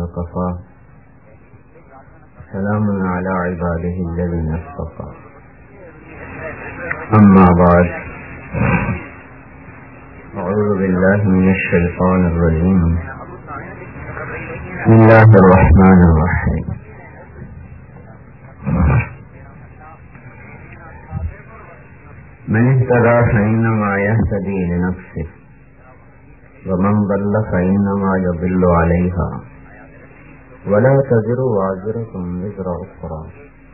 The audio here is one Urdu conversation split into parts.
وكفى سلام على عباده الذين اصطفى أما بعد أعوذ بالله من الشيطان الرجيم بسم الله الرحمن الرحيم من اهتدى فإنما يهتدي لنفسه ومن ضل فإنما يضل عليها ولا تزر وازرة وزر أخرى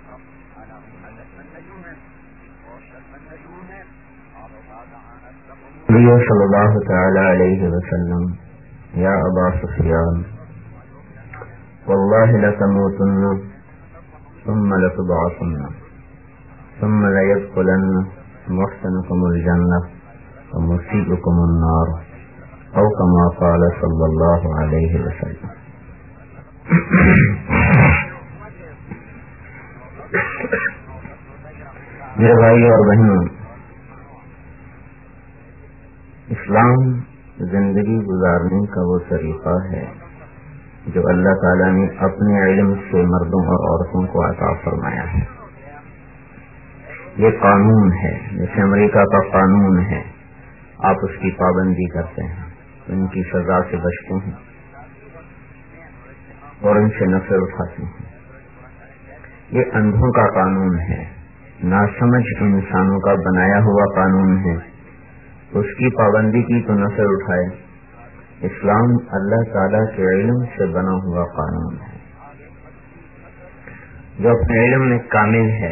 نبی صلی اللہ تعالی علیہ وسلم یا ابا سفیان واللہ لتموتن ثم لتبعثن ثم لیدخلن محسنکم الجنہ ومسیئکم النار او کما قال صلی اللہ علیہ وسلم. میرے بھائی اور بہنوں، اسلام زندگی گزارنے کا وہ طریقہ ہے جو اللہ تعالیٰ نے اپنے علم سے مردوں اور عورتوں کو عطا فرمایا ہے. یہ قانون ہے، جیسے امریکہ کا قانون ہے، آپ اس کی پابندی کرتے ہیں، ان کی سزا سے بچتے ہیں اور ان سے نفع اٹھاتے ہیں. یہ اندھوں کا قانون ہے، ناسمجھ انسانوں کا بنایا ہوا قانون ہے. اس کی پابندی کی تو نفع اٹھائے. اسلام اللہ تعالیٰ کے علم سے بنا ہوا قانون ہے جو اپنے علم میں کامل ہے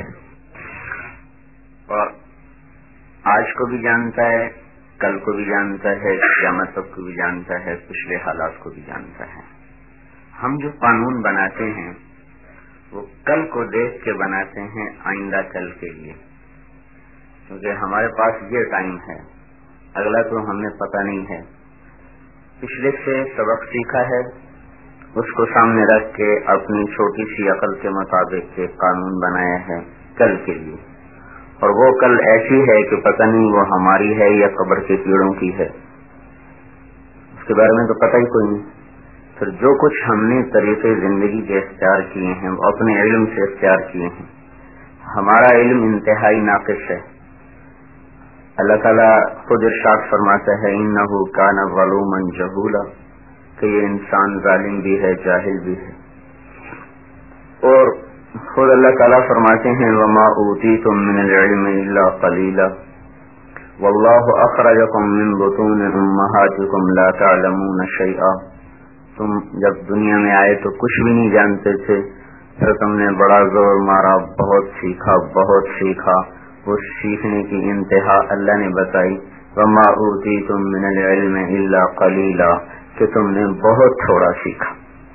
اور آج کو بھی جانتا ہے، کل کو بھی جانتا ہے، قیامت تک کو بھی جانتا ہے، پچھلے حالات کو بھی جانتا ہے. ہم جو قانون بناتے ہیں وہ کل کو دیکھ کے بناتے ہیں، آئندہ کل کے لیے، کیونکہ ہمارے پاس یہ ٹائم ہے، اگلا تو ہمیں پتہ نہیں ہے. پچھلے سے سبق سیکھا ہے، اس کو سامنے رکھ کے اپنی چھوٹی سی عقل کے مطابق ایک قانون بنایا ہے کل کے لیے، اور وہ کل ایسی ہے کہ پتہ نہیں وہ ہماری ہے یا قبر کے کیڑوں کی ہے، اس کے بارے میں تو پتہ ہی کوئی نہیں. پھر جو کچھ ہم نے طریقے زندگی کے اختیار کیے ہیں وہ اپنے علم سے اختیار کیے ہیں. ہمارا علم انتہائی ناقص ہے. اللہ تعالیٰ خود ارشاد فرماتا ہے انہ کان ظلوما جہولا، کہ یہ انسان ظالم بھی ہے، جاہل بھی ہے. اور خود اللہ تعالیٰ فرماتے ہیں وما اوتیتم من العلم الا قلیلا واللہ اخرجکم من بطون امہاتکم لا تعلمون شیئا. تم جب دنیا میں آئے تو کچھ بھی نہیں جانتے تھے، پھر تم نے بڑا زور مارا، بہت سیکھا بہت سیکھا. اس سیکھنے کی انتہا اللہ نے بتائی وما اوتیتم من العلم الا قلیلا، کہ تم نے بہت تھوڑا سیکھا.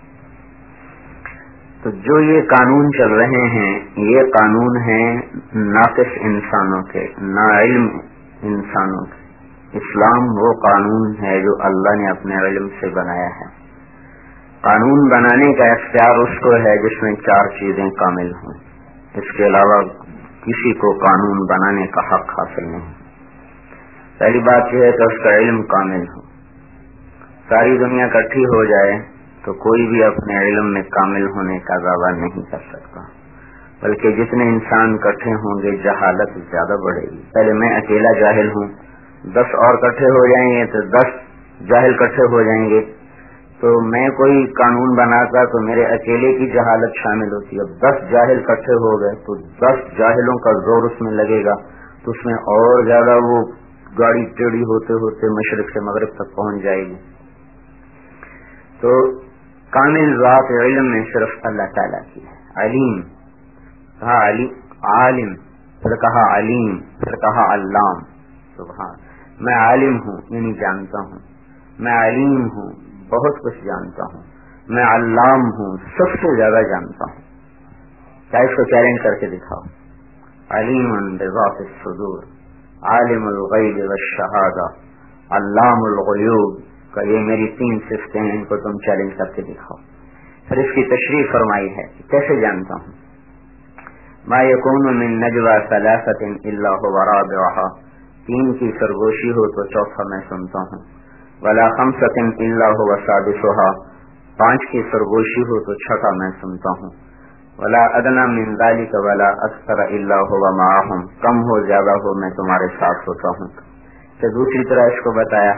تو جو یہ قانون چل رہے ہیں یہ قانون ہیں ناقص انسانوں کے، ناعلم انسانوں کے. اسلام وہ قانون ہے جو اللہ نے اپنے علم سے بنایا ہے. قانون بنانے کا اختیار اس کو ہے جس میں 4 چیزیں کامل ہوں، اس کے علاوہ کسی کو قانون بنانے کا حق حاصل نہیں. پہلی بات یہ ہے کہ اس کا علم کامل ہو. ساری دنیا اکٹھی ہو جائے تو کوئی بھی اپنے علم میں کامل ہونے کا دعویٰ نہیں کر سکتا، بلکہ جتنے انسان اکٹھے ہوں گے جہالت زیادہ بڑھے گی. پہلے میں اکیلا جاہل ہوں، 10 اور اکٹھے ہو جائیں گے تو 10 جاہل اکٹھے ہو جائیں گے، تو میں کوئی قانون بناتا تو میرے اکیلے کی جہالت شامل ہوتی ہے. اب 10 جاہل اکٹھے ہو گئے تو 10 جاہلوں کا زور اس میں لگے گا، تو اس میں اور زیادہ وہ گاڑی ٹیڑھی ہوتے ہوتے مشرق سے مغرب تک پہنچ جائے گی. تو کامل ذات علم میں صرف اللہ تعالیٰ کی ہے. علیم کہا، عالم پھر کہا علیم پھر کہا علام. سبحان. میں عالم ہوں یعنی جانتا ہوں، میں علیم ہوں بہت کچھ جانتا ہوں، میں علام ہوں سب سے زیادہ جانتا ہوں. کیا اس کو چیلنج کر کے دکھاؤ. علیم بذات الصدور، عالم الغیب والشہادہ، علام الغیوب کا یہ میری 3 صفتیں ہیں، ان کو تم چیلنج کر کے دکھاؤ. پھر اس کی تشریح فرمائی ہے کہ کیسے جانتا ہوں. ما یکون من نجوى 3 الا هو رابعها، 3 کی سرگوشی ہو تو چوتھا میں سنتا ہوں. ولا 5 الا هو سادسها، 5 की सरगोशी हो तो छठा मैं सुनता हूँ। वला अदना मिन ज़ालिक वला अक्सर इल्ला हुवा माअहुम, कम हो ज्यादा हो मैं तुम्हारे साथ होता हूँ। तो दूसरी तरह इसको बताया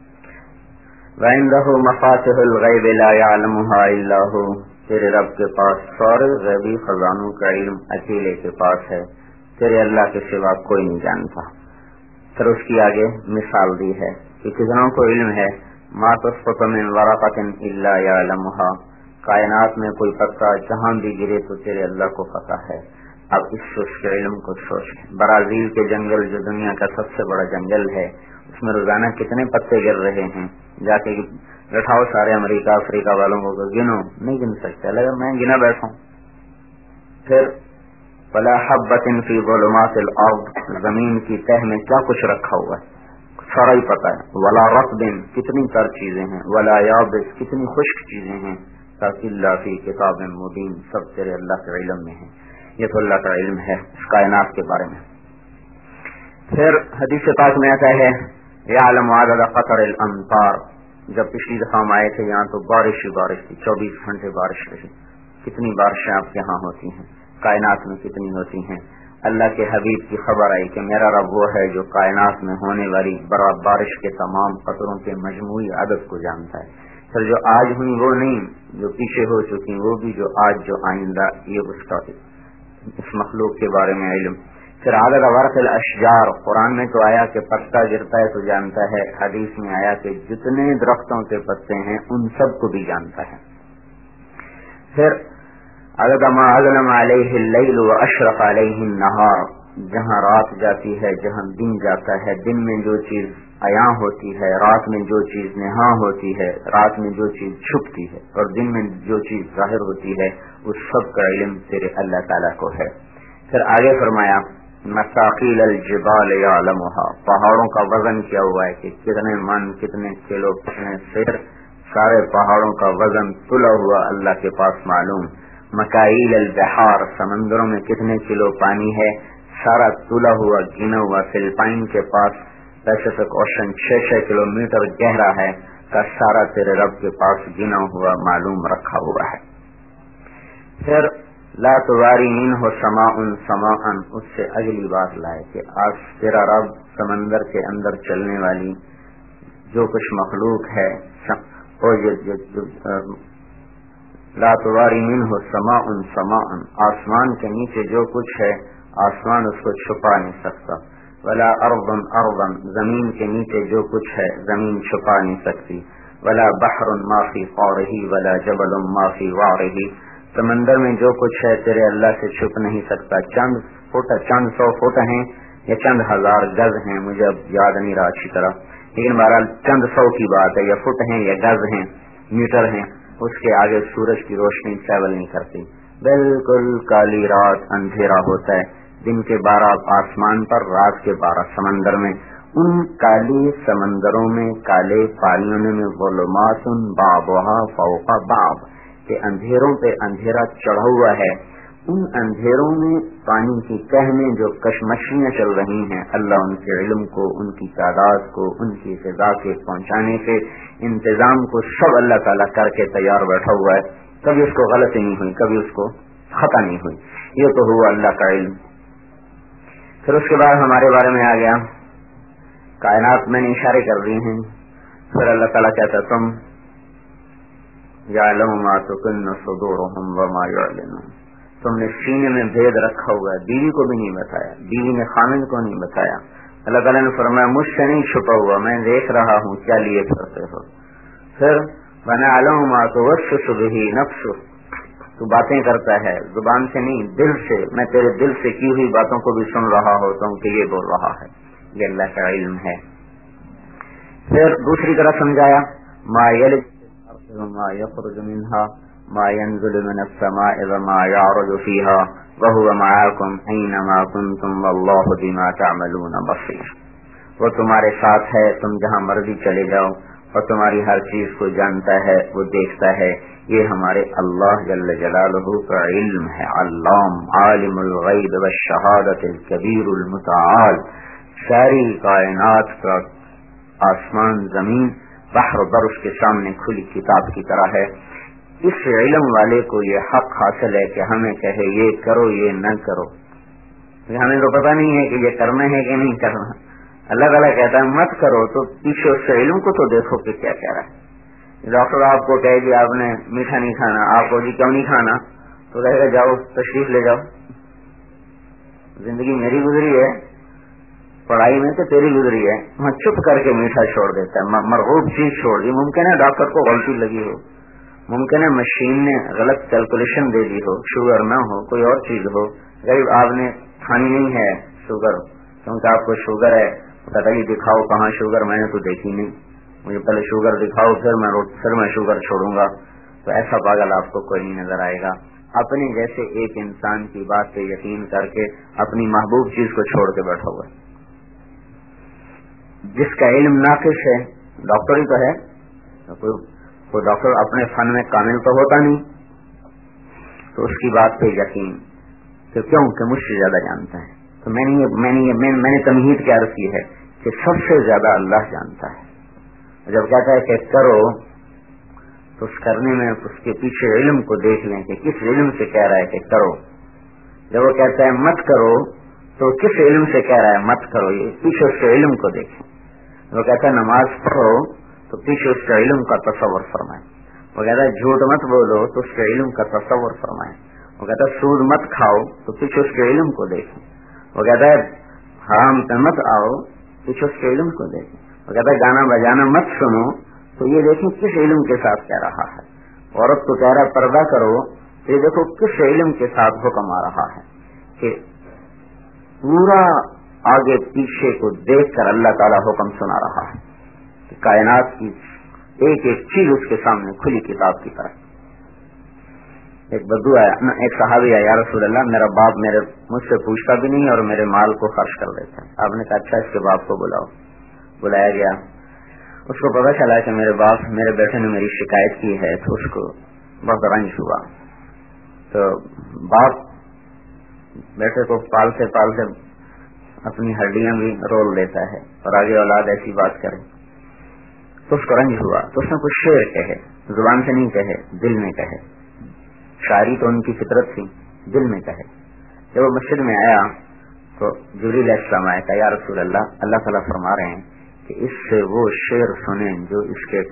वइंदहु मफातिहुल गैब ला यअलमुहा इल्ला हु, तेरे रब के पास सारे गैबी खजानों का इल्म अकेले के पास है, तेरे अल्लाह के सिवा कोई नहीं जानता। फिर उसकी आगे मिसाल दी है कि कितनों को इल्म है मा तस्क़ुतु मिन वरक़तिन इल्ला यअलमुहा, कायनात में कोई पत्ता जहां भी गिरे तो तेरे अल्लाह को पता है। अब इस उसके इल्म को सोच, ब्राजील के जंगल जो दुनिया का सबसे बड़ा जंगल है उसमें रोजाना कितने पत्ते गिर रहे हैं, जाके बैठाओ सारे अमेरिका अफ्रीका वालों को गिनो, नहीं गिन सकते, लगा मैं गिना बैठा। फिर वला हब्बतिन फी ज़ुलुमातिल अर्द, जमीन की तह में क्या कुछ रखा हुआ है सारा ही पता है। वला रत्बिन, कितनी तर चीजें हैं, वला याबिस, कितनी खुश्क चीजें हैं, इल्ला फी किताबिन मुबीन, सब तेरे अल्लाह के इल्म में है। ये तो अल्लाह का इल्म है इस कायनात के बारे में। फिर हदीस पाक में आता है यअलमु अदद क़तरिल अम्तार, जब पिछली दफा हम आए थे यहाँ तो बारिश ही बारिश थी, 24 घंटे बारिश रही। कितनी बारिशें आपके यहाँ होती हैं, कायनात में कितनी होती हैं। अल्लाह के हबीब की खबर आई कि मेरा रब वो है जो कायनात में होने वाली बारिश के तमाम कतरों के मजमूई आदत को जानता है। फिर जो आज हुई वो नहीं, जो पीछे हो चुकी वो भी, जो आज जो आइंदा, ये उसका इस मखलूक के बारे में इल्म। फिर आदद वर्क़िल अशजार, कुरान में तो आया कि पत्ता गिरता है तो जानता है, हदीस में आया कि जितने दरख्तों के पत्ते हैं उन सब को भी जानता है। फिर अदद मा अज़लम अलैहि लैल व अशरक़ अलैहि नहार, जहाँ रात जाती है जहाँ दिन जाता है, दिन में जो चीज अयां होती है, रात में जो चीज नेहा होती है, रात में जो चीज छुपती है और दिन में जो चीज जाहिर होती है, उस सब का इल्म तेरे अल्लाह ताला को है। फिर आगे फरमाया मसाक़ील अल जिबाल यअलमुहा, पहाड़ों का वजन क्या हुआ है कि कितने मन, कितने किलो, कितने सेर, सारे पहाड़ों का वजन तुला हुआ अल्लाह के पास मालूम। मकाईल अल बहार, समंदरों में कितने किलो पानी है, सारा तुला हुआ गिना हुआ। फिलिपाइन के पास पैसिफिक ओशन 6-6 किलोमीटर गहरा है, का सारा तेरे रब के पास गिना हुआ मालूम रखा हुआ है। फिर ला तुवारी मिन्हु समाउन समाअन, उससे अगली बात लाए कि आज तेरा रब समंदर के अंदर चलने वाली जो कुछ मखलूक है, और ला तुवारी मिन्हु समाउन समाअन, आसमान के नीचे जो कुछ है आसमान उसको छुपा नहीं सकता। वला अर्दन अर्दन, जमीन के नीचे जो कुछ है जमीन छुपा नहीं सकती। वला बहरुन मा फी क़ौरिही वला जबलुन मा फी वारिही, समंदर में जो कुछ है तेरे अल्लाह से छुप नहीं सकता। चंद 100 फुट हैं या चंद हजार गज हैं, मुझे अब याद नहीं रहा अच्छी तरह, लेकिन बहरहाल चंद 100 की बात है, या फुट हैं या गज हैं, मीटर हैं, उसके आगे सूरज की रोशनी ट्रेवल नहीं करती। बिल्कुल काली रात, अंधेरा होता है, दिन के 12 आसमान पर, रात के 12 समंदर में। उन काली समंदरों में, काले पानियों में ज़ुलुमातुन बाबुहा फ़ौक़ बाब, के अंधेरों पे अंधेरा चढ़ा हुआ है। उन अंधेरों में पानी की तह में जो कशमशियां चल रही हैं, अल्लाह उनके इल्म को, उनकी तादाद को, उनकी ग़िज़ा के पहुंचाने के इंतजाम को सब अल्लाह ताला करके तैयार बैठा हुआ है। कभी उसको गलती नहीं हुई, कभी उसको खता नहीं हुई। ये तो हुआ अल्लाह का इल्म। फिर उसके बाद हमारे बारे में आ गया, कायनात में इशारे कर रही हैं। फिर अल्लाह ताला कहता तुम यअलमु मा तुकिन्नु सुदूरुहुम व मा युअलिनून, तुमने सीने में भेद रखा हुआ है, बीवी को भी नहीं बताया, बीवी ने खामिद को नहीं बताया। अल्लाह ताला ने फरमाया मुझसे नहीं छुपा हुआ, मैं देख रहा हूँ क्या लिए करते हो। फिर वनअलमु मा तुवस्विसु बिही नफ्सुक, तू बातें करता है जुबान से नहीं दिल से, मैं तेरे दिल से की हुई बातों को भी सुन रहा होता हूँ कि ये बोल रहा है, ये अल्लाह का इल्म है। फिर दूसरी तरफ समझाया मा यलिज मा यखरुज मिन्हा मा यंज़िलु मिनस समाइ व मा यअरुजु फीहा व हुवा मअकुम ऐनमा कुंतुम वल्लाहु बिमा तअमलून बसीर, वो तुम्हारे साथ है, तुम जहाँ मर्जी चले जाओ, और तुम्हारी हर चीज को जानता है, वो देखता है। ये हमारे अल्लाह जल्ल जलालहू का इल्म है। अल्लाम आलिमुल गैब व शहादतिल कबीरुल मुतआल, सारी कायनात का आसमान जमीन बहर बर उसके सामने खुली किताब की तरह है। اس علم والے کو یہ حق حاصل ہے کہ ہمیں کہے یہ کرو یہ نہ کرو. ہمیں تو پتہ نہیں ہے کہ یہ کرنا ہے کہ نہیں کرنا. اللہ تعالیٰ کہتا ہے مت کرو تو پیچھے اس سے علم کو تو دیکھو کہ کیا کہہ رہا ہے. ڈاکٹر آپ کو کہے کہ آپ نے میٹھا نہیں کھانا, آپ کو جی کیوں نہیں کھانا, تو کہے گا جاؤ تشریف لے جاؤ. زندگی میری گزری ہے, پڑھائی میں تو تیری گزری ہے. میں چپ کر کے میٹھا چھوڑ دیتا ہے, مرغوب چیز چھوڑ دی. ممکن ہے ڈاکٹر کو غلطی لگی ہو, ممکن ہے مشین نے غلط کیلکولیشن دے دی ہو, شوگر نہ ہو, کوئی اور چیز ہو. غریب آپ نے کھانی نہیں ہے شوگر, کیونکہ آپ کو شوگر ہے. بتائیے دکھاؤ کہاں شوگر, میں نے تو دیکھی نہیں, مجھے پہلے شوگر دکھاؤ پھر میں شوگر چھوڑوں گا. تو ایسا پاگل آپ کو کوئی نہیں نظر آئے گا. اپنے جیسے ایک انسان کی بات پہ یقین کر کے اپنی محبوب چیز کو چھوڑ کے بیٹھا ہوا ہے. جس کا علم ناقص ہے, ڈاکٹر ہی تو ہے, کوئی ڈاکٹر اپنے فن میں کامل تو ہوتا نہیں, تو اس کی بات پہ یقین کہ کیوں کہ مجھ سے زیادہ جانتا ہے. تو میں نے تمہید کیا عرض کی ہے کہ سب سے زیادہ اللہ جانتا ہے. جب کہتا ہے کہ کرو تو اس کرنے میں اس کے پیچھے علم کو دیکھ لیں کہ کس علم سے کہہ رہا ہے کہ کرو. جب وہ کہتا ہے مت کرو تو کس علم سے کہہ رہا ہے مت کرو, یہ پیچھے اس کے علم کو دیکھیں. وہ کہتا ہے نماز پڑھو تو پیچھے اس کے علم کا تصور فرمائیں. وہ کہتا ہے جھوٹ مت بولو تو اس کے علم کا تصور فرمائیں. وہ کہتا ہے سود مت کھاؤ تو پیچھے اس کے علم کو دیکھیں. وہ کہتا ہے حرام پہ مت آؤ, پیچھے اس کے علم کو دیکھیں. وہ کہتا ہے گانا بجانا مت سنو, تو یہ دیکھیں کس علم کے ساتھ کہہ رہا ہے. عورت کو کہہ رہا ہے پردہ کرو, تو یہ دیکھو کس علم کے ساتھ حکم آ رہا ہے کہ پورا آگے پیچھے کو دیکھ کر اللہ تعالیٰ حکم سنا رہا ہے کہ کائنات کی ایک ایک چیز اس کے سامنے کھلی کتاب کی طرح. ایک بدو آیا, ایک صحابی آیا, یا رسول اللہ میرا باپ مجھ سے پوچھتا بھی نہیں اور میرے مال کو خرچ کر دیتا ہے. آپ نے کہا اچھا اس کے باپ کو بلاؤ. بلایا گیا, اس کو پتا چلا کہ میرے بیٹے نے میری شکایت کی ہے, تو اس کو بہت رنج ہوا. تو باپ بیٹے کو پالتے پالتے اپنی ہڈیاں بھی رول لیتا ہے, اور آگے اولاد ایسی بات کرے تو اس کو رنج ہوا. تو اس نے کچھ شعر کہے, زبان سے نہیں کہے, دل میں کہے. شاعری تو ان کی فطرت تھی, دل میں کہے. جب وہ مسجد میں آیا تو جبریل علیہ السلام آیا, کہا یا رسول اللہ, اللہ تعالیٰ فرما رہے ہیں کہ اس سے وہ شعر سنیں جو اس کے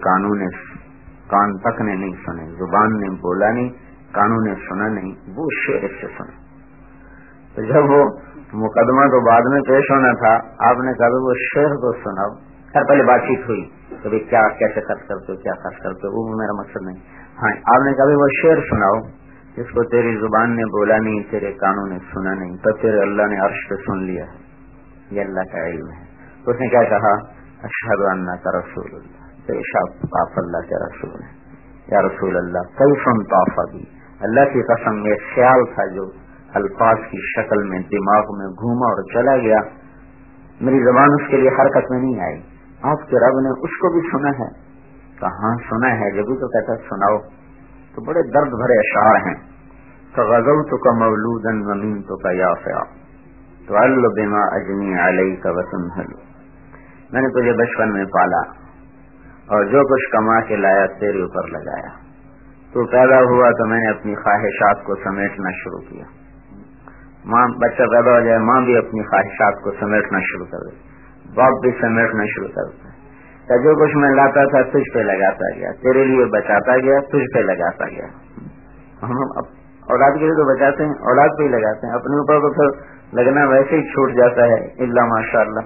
کان تک نے نہیں سنے, زبان نے بولا نہیں, کانوں نے سنا نہیں, وہ شعر اس سے سنے. تو جب وہ مقدمہ تو بعد میں پیش ہونا تھا, آپ نے کہا وہ شعر کو سناؤ. خیر پہلے بات چیت ہوئی کہ کیا کیسے خرچ کرتے ہو, کیا خرچ کرتے ہو, وہ میرا مقصد نہیں. ہاں آپ نے کہا وہ شعر سناؤ جس کو تیری زبان نے بولا نہیں, تیرے کانوں نے سنا نہیں, تو پھر اللہ نے عرش پہ سن لیا ہے. یہ اللہ کا علم ہے. تو اس نے کیا کہا, اشہد انک رسول اللہ, بے شک آپ اللہ کے رسول ہیں. یا رسول اللہ کیف طاف بی, اللہ کی قسم یہ خیال تھا جو الفاظ کی شکل میں دماغ میں گھوما اور چلا گیا, میری زبان اس کے لیے حرکت میں نہیں آئی. آپ کے رب نے اس کو بھی سنا ہے. کہاں سنا ہے, جب بھی تو کہتا ہے سناؤ. تو بڑے درد بھرے اشعار ہیں. فغزوتک مولودا ومنتک یافع تعل بما اجنی علیک وتنہل, میں نے تجھے بچپن میں پالا اور جو کچھ کما کے لایا تیرے اوپر لگایا. تو پیدا ہوا تو میں نے اپنی خواہشات کو سمیٹنا شروع کیا. ماں بچہ پیدا ہو جائے, ماں بھی اپنی خواہشات کو سمیٹنا شروع کر دے, باپ بھی سمیٹنا شروع کرتا ہے. جو کچھ میں لاتا تھا تجھ پہ لگاتا گیا, تیرے لیے بچاتا گیا, تجھ پہ لگاتا گیا. ہم اولاد کے لیے تو بچاتے ہیں, اولاد پہ ہی لگاتے ہیں, اپنے اوپر تو پھر لگنا ویسے ہی چھوٹ جاتا ہے. الا ماشاء اللہ.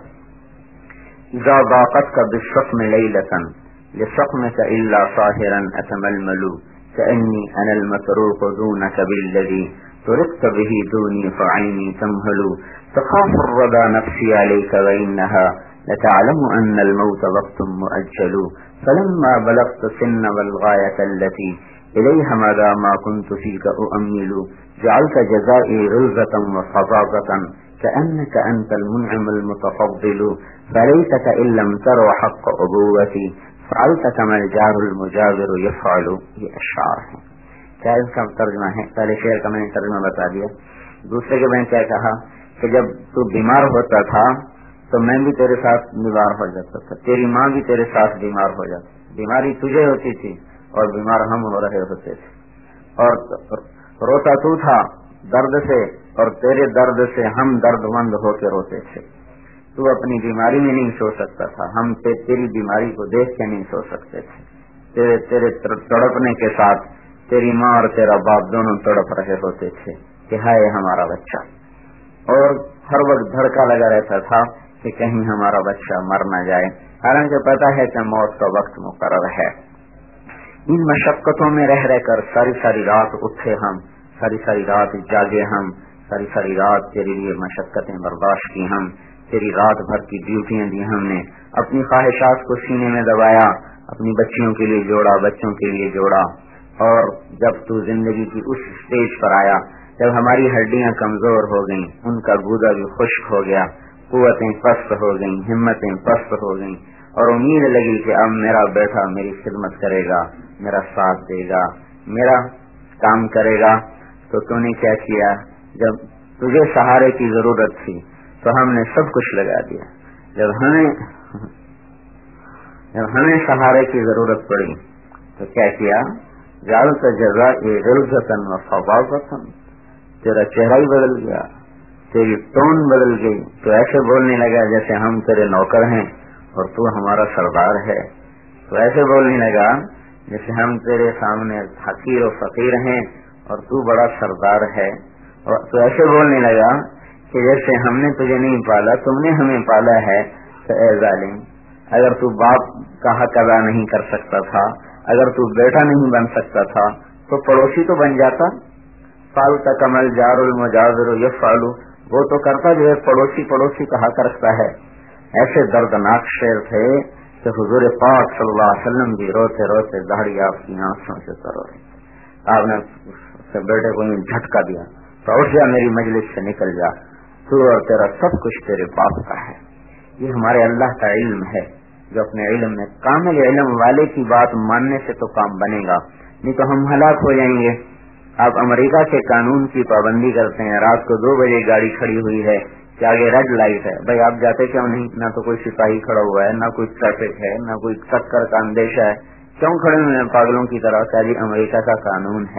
اذا ضاقتك بالشقم ليلة لشقمك الا صاهرا اتململ كاني انا المتروك دونك بالذي تركت به دوني فعيني تمهل تخاف الردى نفسي عليك وانها لتعلم ان الموت وقت مؤجل فلما بلغت سن والغاية التي إليها ماذا ما كنت فيك أؤمل جعلت جزائي غلظة وفظاظة كأنك أنت المنعم المتفضل فليتك إن لم تروا حق أبوتي فعلت كما الجار المجاور يفعل. یہ اشعار ہیں. کیا اس کا ترجمہ ہے؟ پہلے شعر کا میں نے ترجمہ بتا دیا. دوسرے کے میں نے کیا کہا کہ جب تو بیمار ہوتا تھا تو میں بھی تیرے ساتھ بیمار ہو جاتا تھا, تیری ماں بھی تیرے ساتھ بیمار ہو جاتی. بیماری تجھے ہوتی تھی اور بیمار ہم ہو رہے ہوتے تھے. اور روتا تو تھا درد سے، اور تیرے درد سے ہم درد مند ہو کے روتے تھے۔ تو اپنی بیماری میں نہیں سو سکتا تھا، ہم تیری بیماری کو دیکھ کے نہیں سو سکتے تھے۔ تیرے تڑپنے کے ساتھ تیری ماں اور تیرا باپ دونوں تڑپ رہے ہوتے تھے کہ ہائے ہمارا بچہ، اور ہر وقت دھڑکا لگا رہتا تھا کہ کہیں ہمارا بچہ مر نہ جائے، حالانکہ پتا ہے کہ موت کا وقت مقرر ہے۔ ان مشقتوں میں رہ رہ کر ساری رات اٹھے ہم، ساری رات جاگے ہم، ساری رات تیرے لیے مشقتیں برداشت کی ہم، تیری رات بھر کی ڈیوٹیاں دی ہم نے، اپنی خواہشات کو سینے میں دبایا، اپنی بچیوں کے لیے جوڑا، بچوں کے لیے جوڑا، اور جب تو زندگی کی اس سٹیج پر آیا جب ہماری ہڈیاں کمزور ہو گئیں، ان کا گودا بھی خشک ہو گیا، قوتیں پست ہو گئیں، ہمتیں پست ہو گئیں، اور امید لگی کہ اب میرا بیٹا میری خدمت کرے گا، میرا ساتھ دے گا، میرا کام کرے گا، تو تو نے کیا کیا؟ جب تجھے سہارے کی ضرورت تھی تو ہم نے سب کچھ لگا دیا، جب ہمیں سہارے کی ضرورت پڑی تو کیا کیا؟ جعلت جزاء غلظة وفظاظة، تیرا چہرہ ہی بدل گیا، تیری ٹون بدل گئی، تو ایسے بولنے لگا جیسے ہم تیرے نوکر ہیں اور تو ہمارا سردار ہے، تو ایسے بولنے لگا جیسے ہم تیرے سامنے حقیر و فقیر ہیں اور تو بڑا سردار ہے، اور تو ایسے بولنے لگا کہ جیسے ہم نے تجھے نہیں پالا تم نے ہمیں پالا ہے۔ تو اے ظالم، اگر تو باپ کا حق ادا نہیں کر سکتا تھا، اگر تو بیٹا نہیں بن سکتا تھا تو پڑوسی تو بن جاتا۔ فالتا کمل جار المجاور یفعل، وہ تو کرتا جو ہے پڑوسی کا حق رکھتا ہے۔ ایسے دردناک شعر تھے کہ حضور پاک صلی اللہ علیہ وسلم بھی روتے روتے داڑھی آپ کی آنکھوں سے تر رہی۔ آپ نے اس بیٹے کو جھٹکا دیا، تو اٹھ جا میری مجلس سے نکل جا، تو اور تیرا سب کچھ تیرے باپ کا ہے۔ یہ ہمارے اللہ کا علم ہے جو اپنے علم میں، کامل علم والے کی بات ماننے سے تو کام بنے گا، نہیں تو ہم ہلاک ہو جائیں گے۔ آپ امریکہ کے قانون کی پابندی کرتے ہیں، رات کو 2 بجے گاڑی کھڑی ہوئی ہے کہ آگے ریڈ لائٹ ہے، بھائی آپ جاتے کیوں نہیں؟ نہ تو کوئی سپاہی کھڑا ہوا ہے، نہ کوئی ٹریفک ہے، نہ کوئی ٹکر کا اندیشہ ہے، کیوں کھڑے ہوئے ہیں پاگلوں کی طرح؟ کیا جی امریکہ کا قانون ہے۔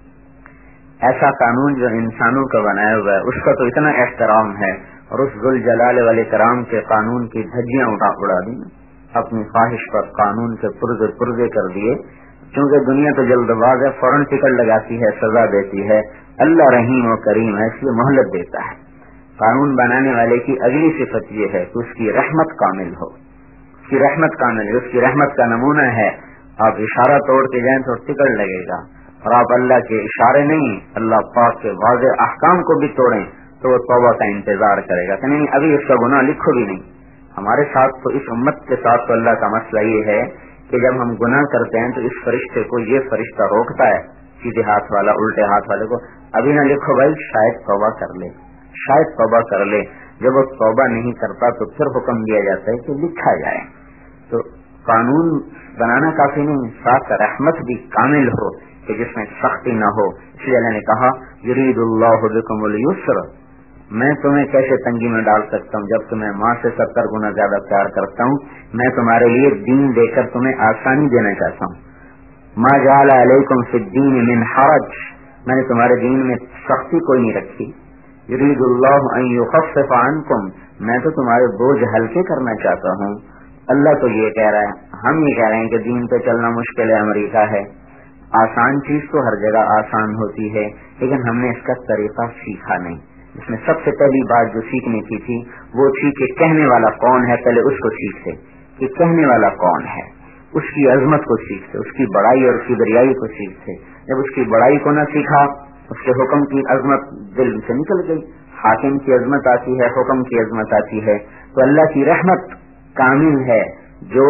ایسا قانون جو انسانوں کا بنایا ہوا ہے اس کا تو اتنا احترام ہے، اور اس ذوالجلال والاکرام کے قانون کی دھجیاں اڑا دی، اپنی خواہش پر قانون کے پرزے کر دیے، کیونکہ دنیا تو جلد باز ہے، فوراً ٹکٹ لگاتی ہے، سزا دیتی ہے۔ اللہ رحیم و کریم ہے، اس لیے مہلت دیتا ہے۔ قانون بنانے والے کی اگلی صفت یہ ہے کہ اس کی رحمت کامل ہو، اس کی رحمت کامل ہے۔ اس کی رحمت کا نمونہ ہے، آپ اشارہ توڑ کے جائیں تو ٹکٹ لگے گا، اور آپ اللہ کے اشارے نہیں اللہ پاک کے واضح احکام کو بھی توڑیں تو وہ توبہ کا انتظار کرے گا کہ نہیں ابھی اس کا گناہ لکھو بھی نہیں۔ ہمارے ساتھ تو اس امت کے ساتھ تو اللہ کا مسئلہ یہ ہے کہ جب ہم گناہ کرتے ہیں تو اس فرشتے کو یہ فرشتہ روکتا ہے، سیدھے ہاتھ والا الٹے ہاتھ والے کو، ابھی نہ لکھو بھائی، شاید توبہ کر لے، شاید توبہ کر لے۔ جب وہ توبہ نہیں کرتا تو پھر حکم دیا جاتا ہے کہ لکھا جائے۔ تو قانون بنانا کافی نہیں، ساتھ رحمت بھی کامل ہو کہ جس میں سختی نہ ہو۔ اس لیے اللہ نے کہا یرید اللہ بکم اليسر، میں تمہیں کیسے تنگی میں ڈال سکتا ہوں جب تمہیں ماں سے 70 گنا زیادہ پیار کرتا ہوں۔ میں تمہارے لیے دین دے کر تمہیں آسانی دینا چاہتا ہوں۔ ما جعل علیکم فی الدین من حرج، میں نے تمہارے دین میں سختی کوئی نہیں رکھی۔ یرید اللہ ان یخفف عنکم، میں تو تمہارے بوجھ ہلکے کرنا چاہتا ہوں۔ اللہ تو یہ کہہ رہا ہے، ہم یہ کہہ رہے ہیں کہ دین پہ چلنا مشکل ہے، امریکہ ہے۔ آسان چیز تو ہر جگہ آسان ہوتی ہے، لیکن ہم نے اس کا طریقہ سیکھا نہیں۔ اس میں سب سے پہلی بات جو سیکھنے کی تھی وہ تھی کہ کہنے والا کون ہے، پہلے اس کو سیکھتے کہ کہنے والا کون ہے، اس کی عظمت کو سیکھتے، اس کی بڑائی اور کبریائی کو سیکھتے۔ جب اس کی بڑائی کو نہ سیکھا، اس کے حکم کی عظمت دل سے نکل گئی۔ حاکم کی عظمت آتی ہے، حکم کی عظمت آتی ہے، تو اللہ کی رحمت کامل ہے۔ جو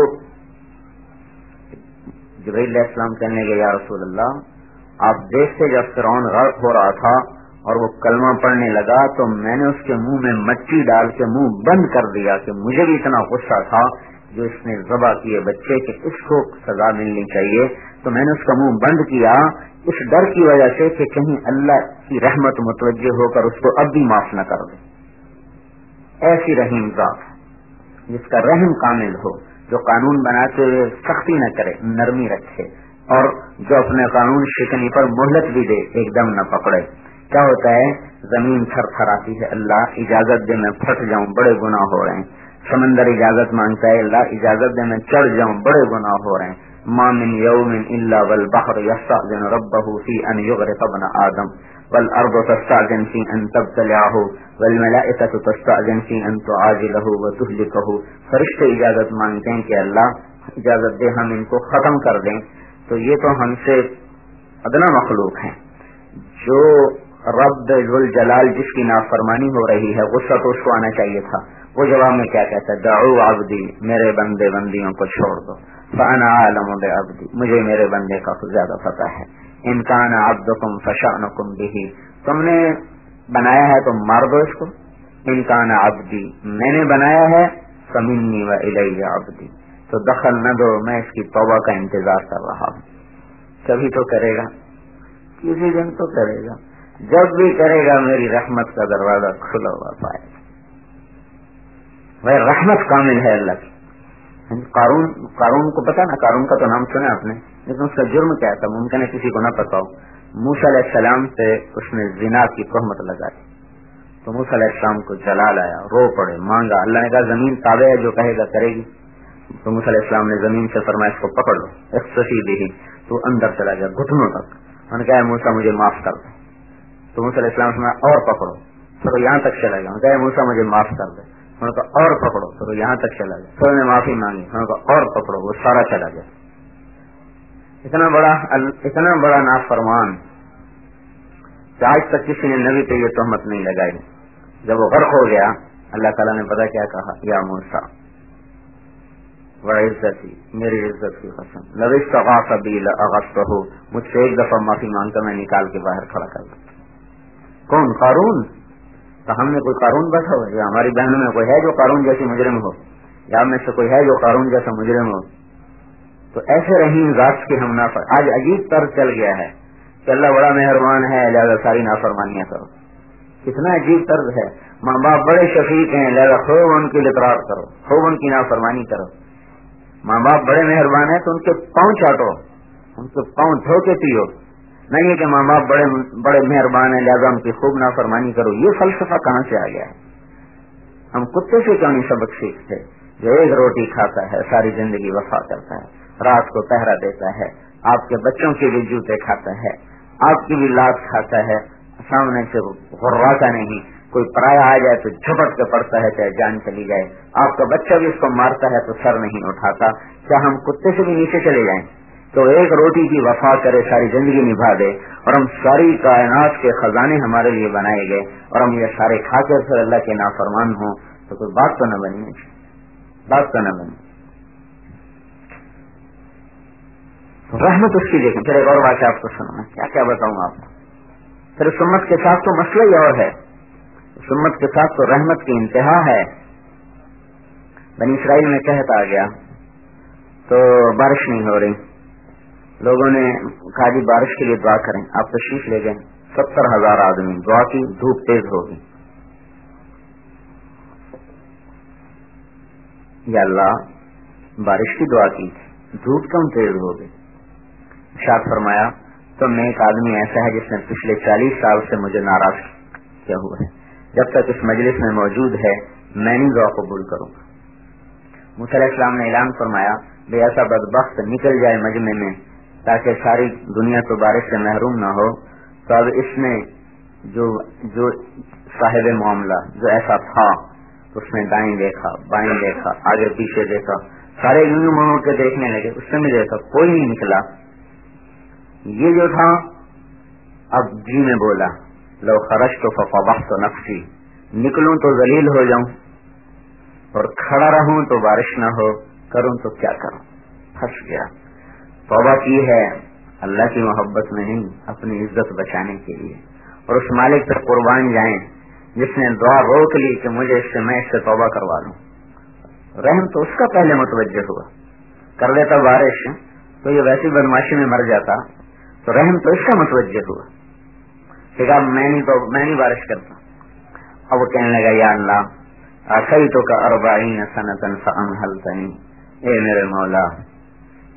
جبرائیل علیہ السلام کہنے لگے یا رسول اللہ آپ دیکھتے جب فرعون غرق ہو رہا تھا اور وہ کلمہ پڑھنے لگا تو میں نے اس کے منہ میں مٹی ڈال کے منہ بند کر دیا کہ مجھے بھی اتنا غصہ تھا جو اس نے ذبح کیے بچے کہ اس کو سزا ملنی چاہیے، تو میں نے اس کا منہ بند کیا اس ڈر کی وجہ سے کہ کہیں اللہ کی رحمت متوجہ ہو کر اس کو اب بھی معاف نہ کر دے۔ ایسی رحیم ذات جس کا رحم کامل ہو، جو قانون بناتے ہوئے سختی نہ کرے، نرمی رکھے، اور جو اپنے قانون شکنی پر مہلت بھی دے ایک دم نہ پکڑے. کیا ہوتا ہے؟ زمین تھر تھر آتی ہے، اللہ اجازت دے میں پھٹ جاؤں، بڑے گناہ ہو رہے ہیں. سمندر اجازت مانگتا ہے، اللہ اجازت دے میں چڑھ جاؤں، بڑے گناہ ہو رہے ہیں. ما من یوم الا والبحر یستأذن ربه فی ان یغرق ابن آدم والارض تستأذن فی ان تبتلعه والملائکۃ تستأذن فی ان تعاجله وتهلكه. فرشتے اجازت مانگتے ہیں کہ اللہ اجازت دے ہم ان کو ختم کر دیں. تو یہ تو ہم سے ادنا مخلوق ہیں. جو رب ذل جلال جس کی نافرمانی ہو رہی ہے غصہ تو اس کو آنا چاہیے تھا. وہ جواب میں کیا کہتا ہے؟ دعو عبدی، میرے بندے بندیوں کو چھوڑ دو. فانا عالم بعبدی، مجھے میرے بندے کا زیادہ پتہ ہے. ان کان عبدکم فشأنکم بہ، تم نے بنایا ہے تو مار دو اس کو. ان کان عبدی، میں نے بنایا ہے، فمنی والی عبدی، تو دخل نہ دو، میں اس کی توبہ کا انتظار کر رہا ہوں. کبھی تو کرے گا، کسی دن تو کرے گا. جب بھی کرے گا میری رحمت کا دروازہ کھلا ہوا پائے. وہ رحمت کامل ہے اللہ کی. قارون کو پتا نا، قارون کا تو نام سنا آپ نے، لیکن اس کا جرم کیا تھا ممکن ہے کسی کو نہ پتا ہو. موسیٰ علیہ السلام سے اس نے زنا کی تہمت لگائی تو موسیٰ علیہ السلام کو جلال آیا، رو پڑے، مانگا. اللہ نے کہا زمین تابع ہے، جو کہے گا کرے گی. تو موسیٰ علیہ السلام نے زمین سے فرمایا اس کو پکڑ لو، اخسفی بہ. تو اندر چلا گیا گھٹنوں تک. انہوں نے کہا موسیٰ مجھے معاف کر دے. تو موسیٰ علیہ السلام نے اور پکڑو، پھر یہاں تک چلا گیا. کہا موسیٰ مجھے معاف کر دے. انہوں نے کہا اور پکڑو، پھر یہاں تک چلا گیا. پھر نے معافی مانگی. انہوں نے کہا اور پکڑو، وہ سارا چلا گیا. اتنا بڑا نافرمان کہ آج تک کسی نے نبی پہ یہ تہمت نہیں لگائی. جب وہ غرق ہو گیا اللہ تعالیٰ نے پتا کیا کہا؟ یا موسیٰ وعزتی، میری عزت کی قسم، لو استغاث بی لاغثتہ، مجھ سے ایک دفعہ معافی مانگتا میں نکال کے باہر کھڑا کر دیتا. کون؟ قارون. تو ہم نے کوئی قارون بیٹھا ہو یا ہماری بہنوں میں کوئی ہے جو قارون جیسی مجرم ہو، یا ہم میں سے کوئی ہے جو قارون جیسا مجرم ہو؟ تو ایسے رحیم ذات کی ہم آج عجیب طرز چل گیا ہے کہ اللہ بڑا مہربان ہے لہذا ساری نافرمانیاں کرو. کتنا عجیب طرز ہے. ماں باپ بڑے شفیق ہیں لہذا خوب ان کی اطراع کرو، خوب ان کی نافرمانی کرو. ماں باپ بڑے مہربان ہیں تو ان کے پاؤں چاٹو، ان کے پاؤں دھو کے پیو. نہیں ہے کہ ماں باپ بڑے مہربان ہیں لہذا ان کی خوب نافرمانی کرو. یہ فلسفہ کہاں سے آ گیا ہے؟ ہم کتے سے کیوں نہیں سبق سیکھتے؟ جو ایک روٹی کھاتا ہے ساری زندگی وفا کرتا ہے، رات کو پہرا دیتا ہے، آپ کے بچوں کے بھی جوتے کھاتا ہے، آپ کی بھی لات کھاتا ہے، سامنے سے غراتا نہیں. کوئی پرایا آ جائے تو جھپٹ کے پڑتا ہے چاہے جان چلی جائے. آپ کا بچہ بھی اس کو مارتا ہے تو سر نہیں اٹھاتا. کیا ہم کتے سے بھی نیچے چلے جائیں؟ تو ایک روٹی کی وفا کرے، ساری زندگی نبھا دے، اور ہم ساری کائنات کے خزانے ہمارے لیے بنائے گئے اور ہم یہ سارے کھا کر پھر اللہ کے نافرمان ہوں تو کوئی بات تو نہ بنی. بات تو نہ بنی. رحمت اس کی دیکھیں. پھر ایک اور بات آپ کو سنانا، کیا بتاؤں آپ کو. پھر سمت کے ساتھ تو مسئلہ ہی اور ہے. سمت کے ساتھ تو رحمت کی انتہا ہے. بنی اسرائیل میں قحط آ گیا تو بارش نہیں ہو رہی. لوگوں نے کہا جی بارش کے لیے دعا کریں. آپ تشریف لے گئے. 70,000 آدمی دعا کی. دھوپ تیز ہوگی. یا اللہ بارش کی دعا کی، دھوپ کم تیز ہو گئی. ارشاد فرمایا تم میں ایک آدمی ایسا ہے جس نے پچھلے 40 سال سے مجھے ناراض کیا ہوا ہے. جب تک اس مجلس میں موجود ہے میں نہیں دعا قبول کروں گا. موسیٰ علیہ السلام نے اعلان فرمایا بے ایسا بدبخت نکل جائے مجمع میں تاکہ ساری دنیا تو بارش سے محروم نہ ہو. تو اب اس نے جو صاحب معاملہ جو ایسا تھا اس نے دائیں دیکھا، بائیں دیکھا، آگے پیچھے دیکھا، سارے یوں مڑ کے دیکھنے لگے. اس نے بھی دیکھا کوئی نہیں نکلا. یہ جو تھا اب جی میں بولا لو خرجت ففضحت نفسی، نکلوں تو ذلیل ہو جاؤں اور کھڑا رہوں تو بارش نہ ہو، کروں تو کیا کروں. پھنس گیا. توبہ کی ہے اللہ کی محبت میں نہیں، اپنی عزت بچانے کے لیے. اور اس مالک پر قربان جائیں جس نے دعا روک لی کہ مجھے میں اس سے توبہ کروا لوں. رحم تو اس کا پہلے متوجہ ہوا. کر لیتا بارش تو یہ ویسی بدماشی میں مر جاتا. تو رحم تو اس کا متوجہ ہوا کہ میں نہیں بارش کرتا. اب وہ کہنے لگا یا اللہ عصیتک 40 سنۃ فامہلتنی، اے میرے مولا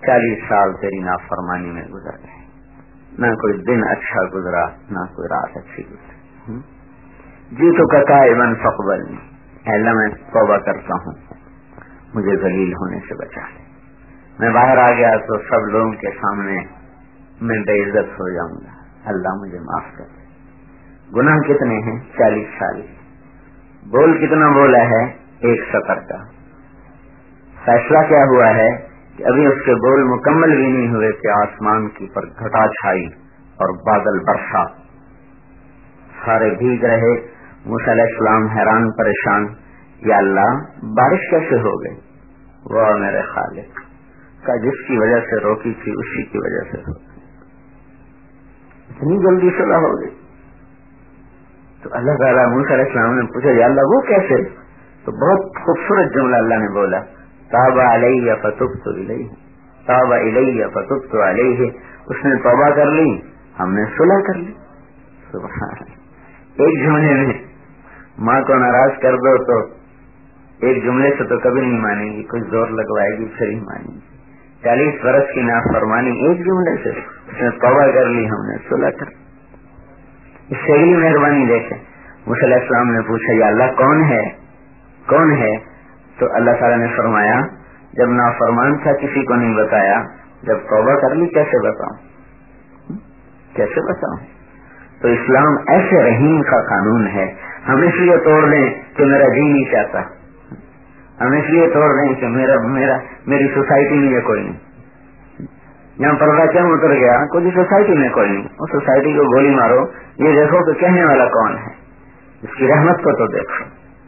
40 سال تیری نافرمانی میں گزر گئے، نہ کوئی دن اچھا گزرا، نہ کوئی رات اچھی گزری. جی تو کتائبن فقبلنی، اے اللہ میں توبہ کرتا ہوں، مجھے ذلیل ہونے سے بچا لے. میں باہر آ گیا تو سب لوگوں کے سامنے میں بے عزت ہو جاؤں گا، اللہ مجھے معاف کر دے. گناہ کتنے ہیں؟ 40 سال. بول کتنا بولا ہے؟ 1 سطر کا. فیصلہ کیا ہوا ہے کہ ابھی اس کے بول مکمل بھی نہیں ہوئے کہ آسمان کی پر گھٹا چھائی اور بادل برسا، سارے بھیگ رہے. موسیٰ علیہ السلام حیران پریشان، یا اللہ بارش کیسے ہو گئی؟ وہ میرے خالق کا جس کی وجہ سے روکی تھی اسی کی وجہ سے ہو گئی، اتنی جلدی صلاح ہو گئی. تو اللہ تعالیٰ موسیٰ علیہ السلام نے پوچھا یا اللہ وہ کیسے؟ تو بہت خوبصورت جملہ اللہ نے بولا، تاب علیہ فتبت الیہ، تاب الیہ فتبت علیہ. اس نے توبہ کر لی، ہم نے صلح کر لی. سبحان. ایک جملے میں ماں کو ناراض کر دو تو ایک جملے سے تو کبھی نہیں مانے گی، کوئی زور لگوائے گی پھر ہی مانے گی. 40 برس کی نافرمانی ایک جملے سے، اس نے توبہ کر لی، ہم نے صلح کر لی. اس سے اگلی مہربانی دیکھیں. موسیٰ علیہ السلام نے پوچھا یا اللہ کون ہے، کون ہے؟ تو اللہ تعالیٰ نے فرمایا جب نافرمان تھا کسی کو نہیں بتایا، جب توبہ کر لی کیسے بتاؤں، کیسے بتاؤں؟ تو اسلام ایسے رحیم کا قانون ہے. ہم اس لیے توڑ دیں کہ میرا جی نہیں چاہتا، ہم اس لیے توڑ دیں کہ میری سوسائٹی میں یہ کوئی نہیں. یہاں پردہ کیوں اتر گیا؟ کوئی سوسائٹی میں کوئی نہیں. اس سوسائٹی کو گولی مارو، یہ دیکھو کہ کہنے والا کون ہے، اس کی رحمت کو تو دیکھو،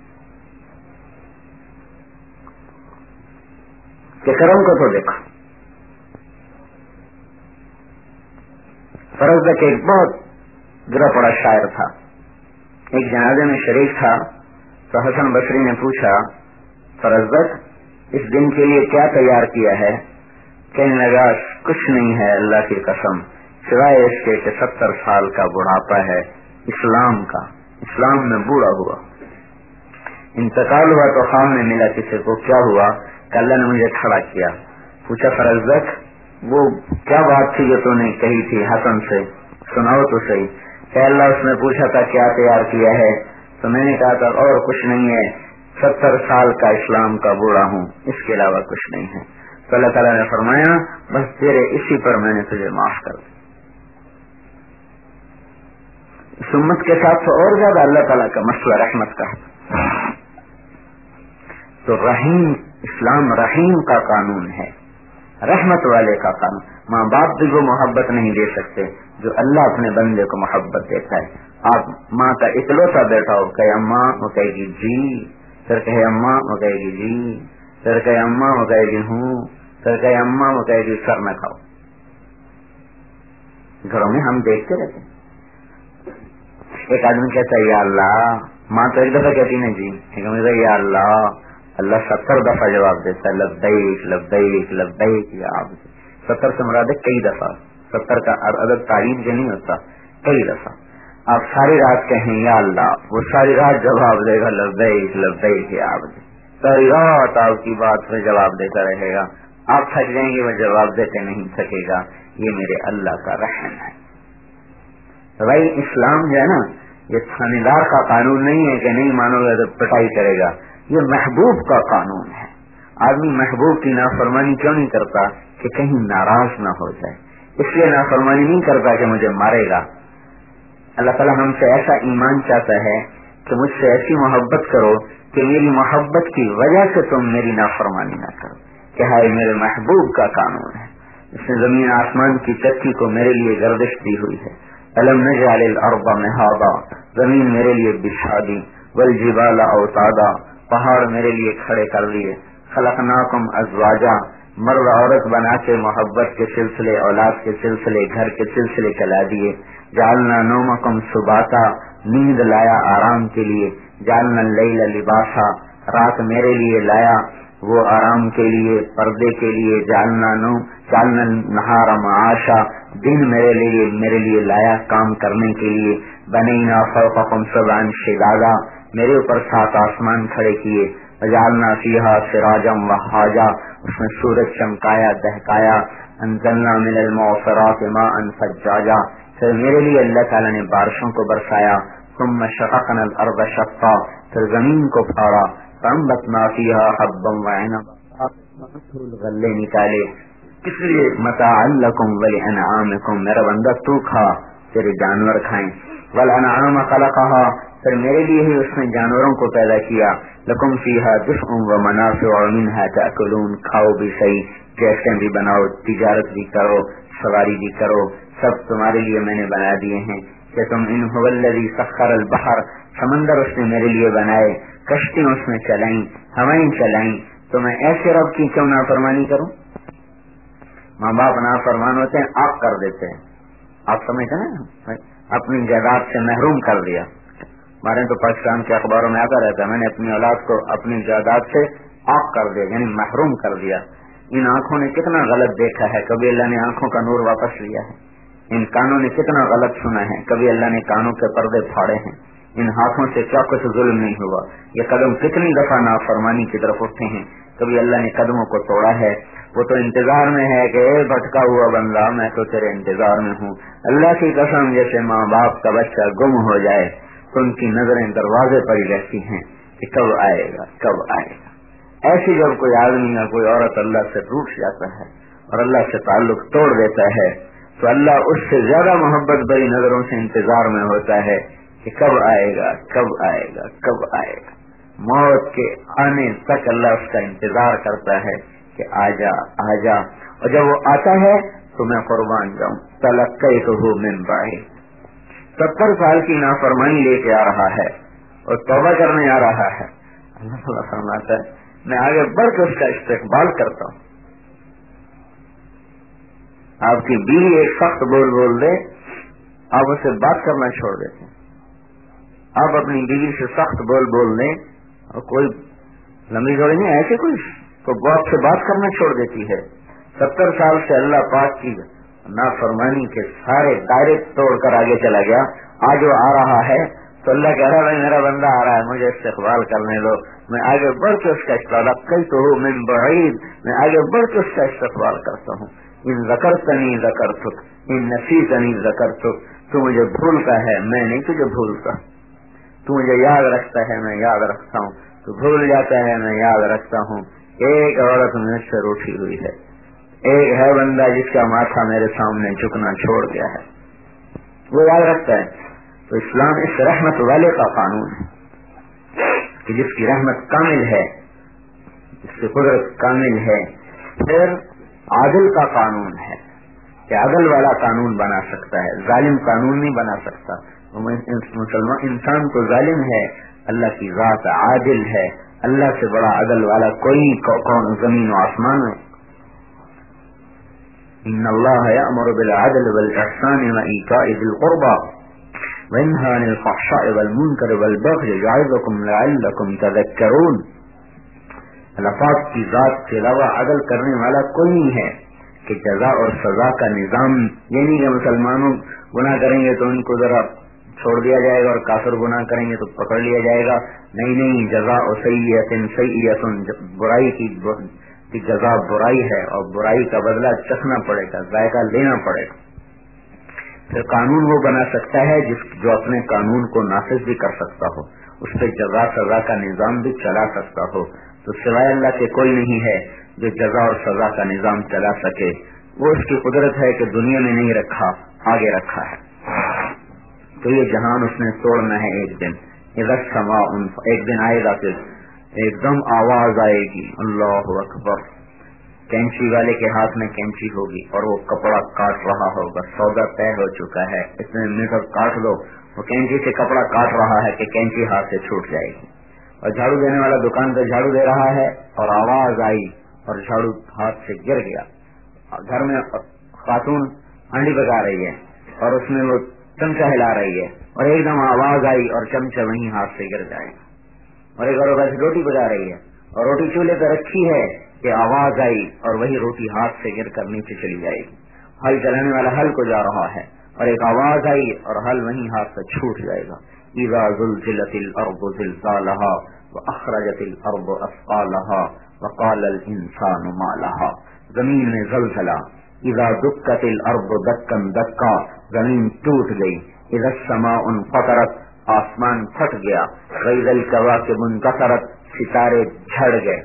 کہ کرم کو تو دیکھو. فرزدق ایک بہت گرا پڑا شاعر تھا، ایک جنازے میں شریک تھا. تو حسن بصری نے پوچھا فرزدق اس دن کے لیے کیا تیار کیا ہے؟ کہنے لگا کچھ نہیں ہے اللہ کی قسم سوائے اس کے کہ 70 سال کا بڑھاپا ہے اسلام کا، اسلام میں بوڑھا ہوا، انتقال ہوا تو خام میں ملا کسی کو. کیا ہوا کہ اللہ نے مجھے کھڑا کیا. پوچھا فرزدق وہ کیا بات تھی جو تو نے کہی تھی حسن سے، سناؤ تو صحیح. کہ اللہ اس نے پوچھا تھا کیا تیار کیا ہے، تو میں نے کہا تھا اور کچھ نہیں ہے، 70 سال کا اسلام کا بوڑھا ہوں، اس کے علاوہ کچھ نہیں ہے. تو اللہ تعالیٰ نے فرمایا بس تیرے اسی پر میں نے تجھے معاف کر دیا. اس امت کے ساتھ تو اور زیادہ اللہ تعالیٰ کا مسئلہ رحمت کا ہے. تو رحیم، اسلام رحیم کا قانون ہے، رحمت والے کا قانون. ماں باپ بھی وہ محبت نہیں دے سکتے جو اللہ اپنے بندے کو محبت دیتا ہے. آپ ماں کا اکلوتا بیٹا ہو، کہے اماں، وہ کہے گی جی، پھر کہے اماں، وہ کہے گی جی، پھر کہے اماں، وہ کہے گی ہوں، پھر کہے اماں، وہ کہے گی سر نہ کھاؤ. گھروں میں ہم دیکھتے رہتے ہیں. ایک آدمی کہتا ہے یا اللہ، ماں تو ایک دفعہ کہتی نا جی، یا اللہ، اللہ 70 دفعہ جواب دیتا ہے لبیک لبیک لبیک یا عبد. 70 سے مراد ہے کئی دفعہ، 70 کا عدد تعریف جو نہیں ہوتا، کئی دفعہ. آپ ساری رات کہیں یا اللہ، وہ ساری رات جواب دے گا لبیک لبیک یا عبد. ساری رات آپ کی بات پہ جواب دیتا رہے گا. آپ تھک جائیں گے، وہ جواب دیتے نہیں تھکے گا. یہ میرے اللہ کا رحم ہے. تو بھائی اسلام جو ہے نا، یہ تھانے دار کا قانون نہیں ہے کہ نہیں مانو گے تو پٹائی کرے گا. یہ محبوب کا قانون ہے. آدمی محبوب کی نافرمانی کیوں نہیں کرتا؟ کہ کہیں ناراض نہ ہو جائے. اس لیے نافرمانی نہیں کرتا کہ مجھے مارے گا. اللہ تعالیٰ ہم سے ایسا ایمان چاہتا ہے کہ مجھ سے ایسی محبت کرو کہ میری محبت کی وجہ سے تم میری نافرمانی نہ کرو. کہ ہائے میرے محبوب کا قانون ہے. اس نے زمین آسمان کی چکی کو میرے لیے گردش دی ہوئی ہے. الم نجعل الارض مہادا، زمین میرے لیے بچھا دی، والجبال اوتادا، پہاڑ میرے لیے کھڑے کر دیے. خلقناکم ازواجا، مرد عورت بنا کے محبت کے سلسلے، اولاد کے سلسلے، گھر کے سلسلے چلا دیے. جعلنا نومکم سباتا، نیند لایا آرام کے لیے. جعلنا اللیل لباسا، رات میرے لیے لایا وہ آرام کے لیے، پردے کے لیے. جعلنا النہار معاشا، دن میرے لیے لایا کام کرنے کے لیے. بنینا فوقکم سبعا شدادا، میرے اوپر 7 آسمان کھڑے کیے. وجعلنا فیہا سراجا وہاجا، اس میں سورج چمکایا دہکایا، انزلنا من المعصرات ماء ثجاجا، پھر میرے لیے اللہ تعالیٰ نے بارشوں کو برسایا، ثم شققنا الارض شقا، پھر زمین کو پھاڑا، فانبتنا فیہا حبا وعنبا، غلے نکالے، کس لیے متاعا لکم ولانعامکم، میرا بندہ تو کھا تیرے جانور کھائیں، والانعام خلقها، پھر میرے لیے ہی اس نے جانوروں کو پیدا کیا، لکم فیہا دفء ومنافع ومنہا تأکلون، کھاؤ بھی صحیح، کیسے بھی بناؤ، تجارت بھی کرو، سواری بھی کرو، سب تمہارے لیے میں نے بنا دیے ہیں کہ تم ان هو الذی سخر البحر، سمندر اس نے میرے لیے بنائے، کشتیاں اس میں چلائیں، ہوائیں چلائیں، تو میں ایسے رب کی کیوں نافرمانی کروں؟ ماں باپ نافرمان ہوتے ہیں، آپ کر دیتے ہیں، آپ سمجھتے ہیں، اپنی جائیداد سے محروم کر دیا۔ ہمارے تو پاکستان کے اخباروں میں آتا رہتا ہے، میں نے اپنی اولاد کو اپنی جائیداد سے آف کر دیا، یعنی محروم کر دیا۔ ان آنکھوں نے کتنا غلط دیکھا ہے، کبھی اللہ نے آنکھوں کا نور واپس لیا ہے۔ ان کانوں نے کتنا غلط سنا ہے، کبھی اللہ نے کانوں کے پردے پھاڑے ہیں۔ ان ہاتھوں سے کیا کچھ ظلم نہیں ہوا، یہ قدم کتنی دفعہ نافرمانی کی طرف اٹھے ہیں، کبھی اللہ نے قدموں کو توڑا ہے۔ وہ تو انتظار میں ہے کہ اے بھٹکا ہوا بندہ، میں تو تیرے انتظار میں ہوں۔ اللہ کی قسم، جیسے ماں باپ کا بچہ گم ہو جائے تو ان کی نظریں دروازے پر ہی رہتی ہیں کہ کب آئے گا کب آئے گا۔ ایسی جب کوئی آدمی یا کوئی عورت اللہ سے روٹ جاتا ہے اور اللہ سے تعلق توڑ دیتا ہے تو اللہ اس سے زیادہ محبت بھری نظروں سے انتظار میں ہوتا ہے کہ کب آئے گا کب آئے گا کب آئے گا۔ موت کے آنے تک اللہ اس کا انتظار کرتا ہے کہ آجا آجا، اور جب وہ آتا ہے تو میں قربان جاؤں۔ تلقیتہ من بعید، 70 سال کی نافرمانی لے کے آ رہا ہے اور توبہ کرنے آ رہا ہے، اللہ تعالیٰ فرماتا ہے میں آگے بڑھ کے اس کا استقبال کرتا ہوں۔ آپ کی بیوی ایک سخت بول دے، آپ اسے بات کرنا چھوڑ دیتے ہیں۔ آپ اپنی بیوی سے سخت بول دیں اور کوئی لمبی جوڑی نہیں ایسے کوئی تو وہ آپ سے بات کرنا چھوڑ دیتی ہے۔ 70 سال سے اللہ پاک کی نافرمانی کے سارے دائرے توڑ کر آگے چلا گیا، آج وہ آ رہا ہے تو اللہ کہہ رہا ہے میرا بندہ آ رہا ہے، مجھے استقبال کرنے دو، میں آگے بڑھ کے اس کا استقبال من بعید، میں آگے بڑھ کے اس کا استقبال کرتا ہوں۔ ان ذکرتنی ذکرتک، ان نسیتنی ذکرتک، تو مجھے بھولتا ہے میں نہیں تجھے بھولتا، تو مجھے یاد رکھتا ہے میں یاد رکھتا ہوں، تو بھول جاتا ہے میں یاد رکھتا ہوں۔ ایک عورت مجھ سے روٹھی ہوئی ہے، ایک ہے بندہ جس کا ماتھا میرے سامنے جھکنا چھوڑ گیا ہے، وہ یاد رکھتا ہے۔ تو اسلام اس رحمت والے کا قانون ہے کہ جس کی رحمت کامل ہے، جس کی قدرت کامل ہے۔ پھر عادل کا قانون ہے کہ عدل والا قانون بنا سکتا ہے، ظالم قانون نہیں بنا سکتا۔ مسلمان انسان تو ظالم ہے، اللہ کی ذات عادل ہے، اللہ سے بڑا عدل والا کوئی کون زمین و آسمان میں۔ ان اللہ یأمر بالعدل والاحسان وایتاء ذی القربى وینہی عن الفحشاء والمنکر والبغی یعظکم لعلکم تذکرون۔ اللہ پاک کی ذات کے علاوہ عدل کرنے والا کوئی نہیں ہے کہ جزا اور سزا کا نظام یہ نہیں کہ مسلمانوں گناہ کریں گے تو ان کو ذرا چھوڑ دیا جائے گا اور کافر گناہ کریں گے تو پکڑ لیا جائے گا، نہیں، جزا اور سیئۃ، برائی کی جزا برائی ہے اور برائی کا بدلہ چکھنا پڑے گا، ذائقہ لینا پڑے گا۔ پھر قانون وہ بنا سکتا ہے جو اپنے قانون کو نافذ بھی کر سکتا ہو، اس پہ جزا سزا کا نظام بھی چلا سکتا ہو۔ تو سوائے اللہ کے کوئی نہیں ہے جو جزا اور سزا کا نظام چلا سکے۔ وہ اس کی قدرت ہے کہ دنیا میں نہیں رکھا، آگے رکھا ہے۔ تو یہ جہان اس نے توڑنا ہے ایک دن، ایک دن آئے گا پھر ایک دم آواز آئے گی، اللہ اکبر، کینچی والے کے ہاتھ میں کینچی ہوگی اور وہ کپڑا کاٹ رہا ہوگا، سودا طے ہو چکا ہے، اتنے میٹر کاٹ لو، وہ کینچی سے کپڑا کاٹ رہا ہے کہ کینچی ہاتھ سے چھوٹ جائے گی، اور جھاڑو دینے والا دکان پہ جھاڑو دے رہا ہے اور آواز آئی اور جھاڑو ہاتھ سے گر گیا۔ گھر میں خاتون ہانڈی پکا رہی ہے اور اس میں وہ چمچہ ہلا رہی ہے اور ایک دم آواز آئی اور چمچہ وہیں ہاتھ سے گر جائے گا، اور ایک اور ویسے روٹی پکا رہی ہے اور روٹی چولہے پہ رکھی ہے کہ آواز آئی اور وہی روٹی ہاتھ سے گر کر نیچے چلی جائے گی۔ ہل چلانے والا ہل کو جا رہا ہے اور ایک آواز آئی اور ہل وہیں ہاتھ سے چھوٹ جائے گا۔ اذا زلزلت الارض زلزالها واخرجت الارض اثقالها وقال الانسان ما لها، زمین میں زلزلہ، اذا دکت الارض دکا دکا، زمین ٹوٹ گئی، اذا السماء انفطرت، آسمان پھٹ گیا، واذا الکواکب انکسرت، ستارے جھڑ گئے،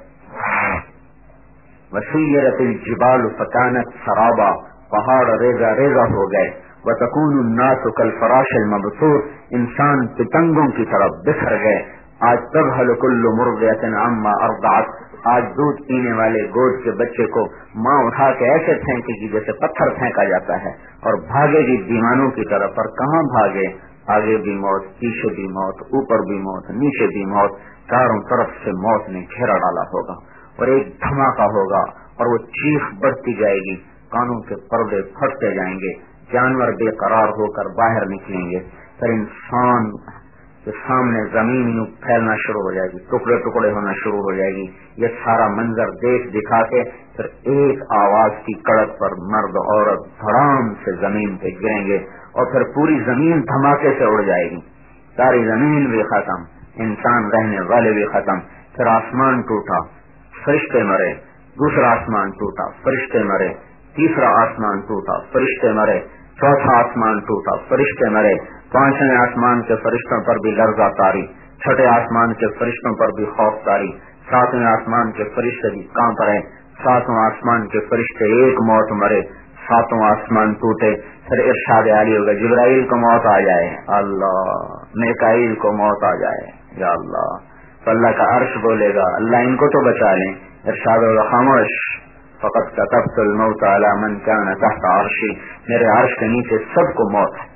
وسیرت الجبال فکانت سرابا، پہاڑ ریزہ ریزہ ہو گئے، وتکون الناس کالفراش المبثوث، انسان پتنگوں کی طرف بکھر گئے، آج تذہل کل مرضعۃ عما ارضعت، آج دودھ پینے والے گود کے بچے کو ماں اٹھا کے ایسے پھینکے گی جیسے پتھر پھینکا جاتا ہے، اور بھاگے گی دیوانوں کی طرف، اور کہاں بھاگے، آگے بھی موت، پیچھے بھی موت، اوپر بھی موت، نیچے بھی موت، چاروں طرف سے موت نے گھیرا ڈالا ہوگا، اور ایک دھماکہ ہوگا اور وہ چیخ بڑھتی جائے گی، کانوں کے پردے پھٹتے جائیں گے، جانور بے قرار ہو کر باہر نکلیں گے، پھر انسان کے سامنے زمین یوں پھیلنا شروع ہو جائے گی، ٹکڑے ٹکڑے ہونا شروع ہو جائے گی، یہ سارا منظر دیکھ دکھا کے پھر ایک آواز کی کڑک پر مرد عورت دھڑام سے زمین پہ گریں گے، اور پھر پوری زمین دھماکے سے اڑ جائے گی، ساری زمین بھی ختم، انسان رہنے والے بھی ختم، پھر آسمان ٹوٹا، فرشتے مرے، دوسرا آسمان ٹوٹا، فرشتے مرے، تیسرا آسمان ٹوٹا، فرشتے مرے، چوتھا آسمان ٹوٹا، فرشتے مرے، پانچویں آسمان کے فرشتوں پر بھی لرزہ طاری، چھٹے آسمان کے فرشتوں پر بھی خوف طاری، ساتویں آسمان کے فرشتے بھی کانپ رہے، ساتواں آسمان کے فرشتے ایک موت مرے، ساتواں آسمان ٹوٹے، پھر ارشاد عالی ہوگا جبرائیل کو موت آ جائے، اللہ، میکائیل کو موت آ جائے، یا اللہ، تو اللہ کا عرش بولے گا اللہ ان کو تو بچا لیں، ارشاد ہوگا خاموش، فقط كتبت الموت على من كان تحت عرشی، میرے عرش کے نیچے سب کو موت ہے،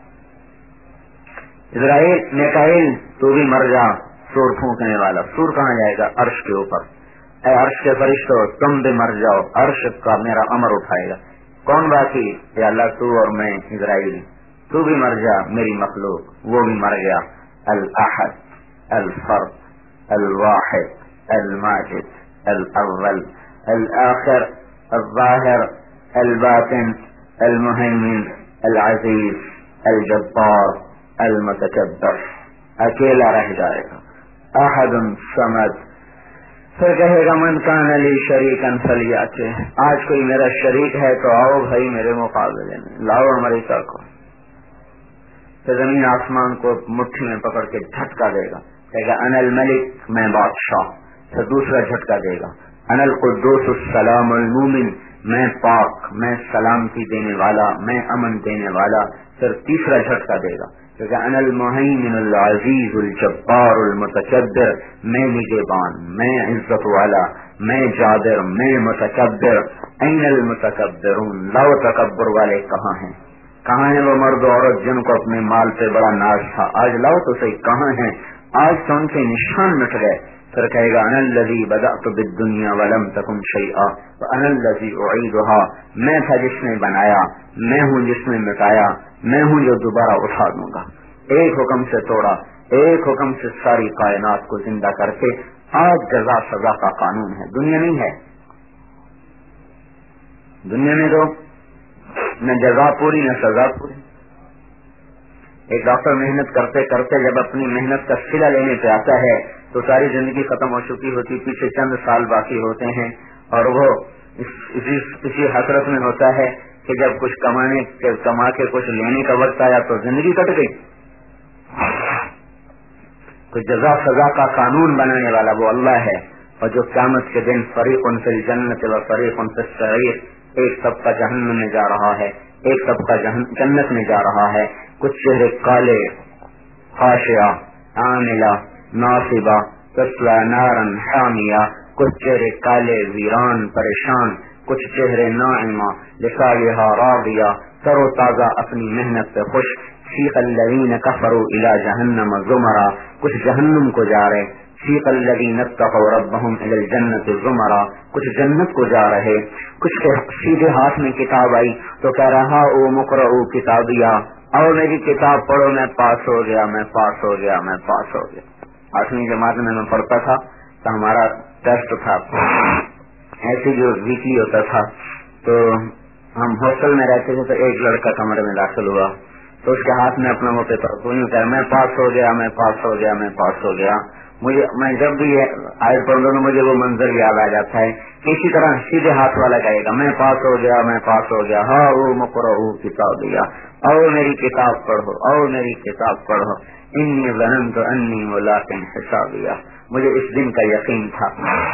اسرائیل میکائیل تو بھی مر جا، سور پھونکنے والا، سور کہاں جائے گا؟ عرش کے اوپر، اے عرش کے فرشتوں تم بھی مر جاؤ، عرش کا میرا امر اٹھائے گا، کون باقی؟ یا اللہ تو اور میں، اسرائیل تو بھی مر جا، میری مخلوق وہ بھی مر گیا، الاحد الفرد الواحد الماجد الاول الآخر الظاہر الباطن المہیمن العزیز الجبار المتکبر، اکیلا رہ جائے گا، احد صمد، پھر کہے گا من کان لی شریکا فلیاتہ، آج کوئی میرا شریک ہے تو آؤ بھائی میرے مقابلے میں، لاؤ امریکہ کو، پھر زمین آسمان کو مٹھی میں پکڑ کے جھٹکا دے گا، کہے گا انا الملک، میں بادشاہ، پھر دوسرا جھٹکا دے گا انا القدوس السلام المومن، میں پاک، میں سلامتی دینے والا، میں امن دینے والا، پھر تیسرا جھٹکا دے گا کہ انا المہیمن العزیز الجبار المتکبر، میں نگہبان، میں عزت والا، میں جابر، میں متکبر، این المتکبرون، لو تکبر والے کہاں ہیں؟ کہاں ہیں وہ مرد عورت جن کو اپنے مال پہ بڑا ناز تھا؟ آج لاؤ تو صحیح، کہاں ہیں؟ آج تو ان کے نشان مٹ گئے، پھر کہے گا انا الذی بدأت بالدنیا ولم تکن شیئا وانا الذی اعیدها، میں تھا جس نے بنایا، میں ہوں جس نے مٹایا، میں ہوں جو دوبارہ اٹھا دوں گا، ایک حکم سے توڑا، ایک حکم سے ساری کائنات کو زندہ کر کے، آج جزا سزا کا قانون ہے، دنیا نہیں ہے، دنیا میں تو نہ جزا پوری نہ سزا پوری، ایک ڈاکٹر محنت کرتے کرتے جب اپنی محنت کا صلہ لینے پہ آتا ہے تو ساری زندگی ختم ہو چکی ہوتی، پیچھے چند سال باقی ہوتے ہیں، اور وہ اسی حسرت میں ہوتا ہے کہ جب کچھ کما کے کچھ لینے کا وقت آیا تو زندگی کٹ گئی۔ تو جزا سزا کا قانون بنانے والا وہ اللہ ہے، اور جو قیامت کے دن فریق فی الجنت و فریق فی السعیر، ایک طبقہ جہنم میں جا رہا ہے، ایک طبقہ جنت میں جا رہا ہے، کچھ چہرے کالے، خاشعہ، عاملہ، ناصبہ، تصلی نارا حامیہ، کچھ چہرے کالے، ویران، پریشان، کچھ چہرے ناعمہ، لسعیہا راضیہ، تر و تازہ اپنی محنت پہ خوش، سیق الذین کفروا الی جہنم زمرا، کچھ جہنم کو جا رہے، سیق الذین اتقوا ربہم الی الجنت زمرا، کچھ جنت کو جا رہے، کچھ کے سیدھے ہاتھ میں کتاب آئی تو کہہ رہا او مقرؤ کتابیہ، اور میری کتاب پڑھو، میں پاس ہو گیا، میں پاس ہو گیا، میں پاس ہو گیا۔ 8ویں جماعت میں پڑھتا تھا تو ہمارا ٹیسٹ تھا، ایسے جو ویکلی ہوتا تھا، تو ہم ہاسٹل میں رہتے تھے، تو ایک لڑکا کمرے میں داخل ہوا تو اس کے ہاتھ میں اپنا وہ پیپر میں پاس ہو گیا، میں پاس ہو گیا، میں پاس ہو گیا، मैं जब भी आयत पढ़ लूँ मुझे वो मंजर याद आ जाता है कि इसी तरह सीधे हाथ वाला कहेगा मैं पास हो गया, मैं पास हो गया, हाँ वो मुक़रअ किताब दिया, आओ मेरी किताब पढ़ो, आओ मेरी किताब पढ़ो, इन्नी ज़ननतु अन्नी मुलाक़िन हिसाबिया, मुझे इस दिन का यकीन था।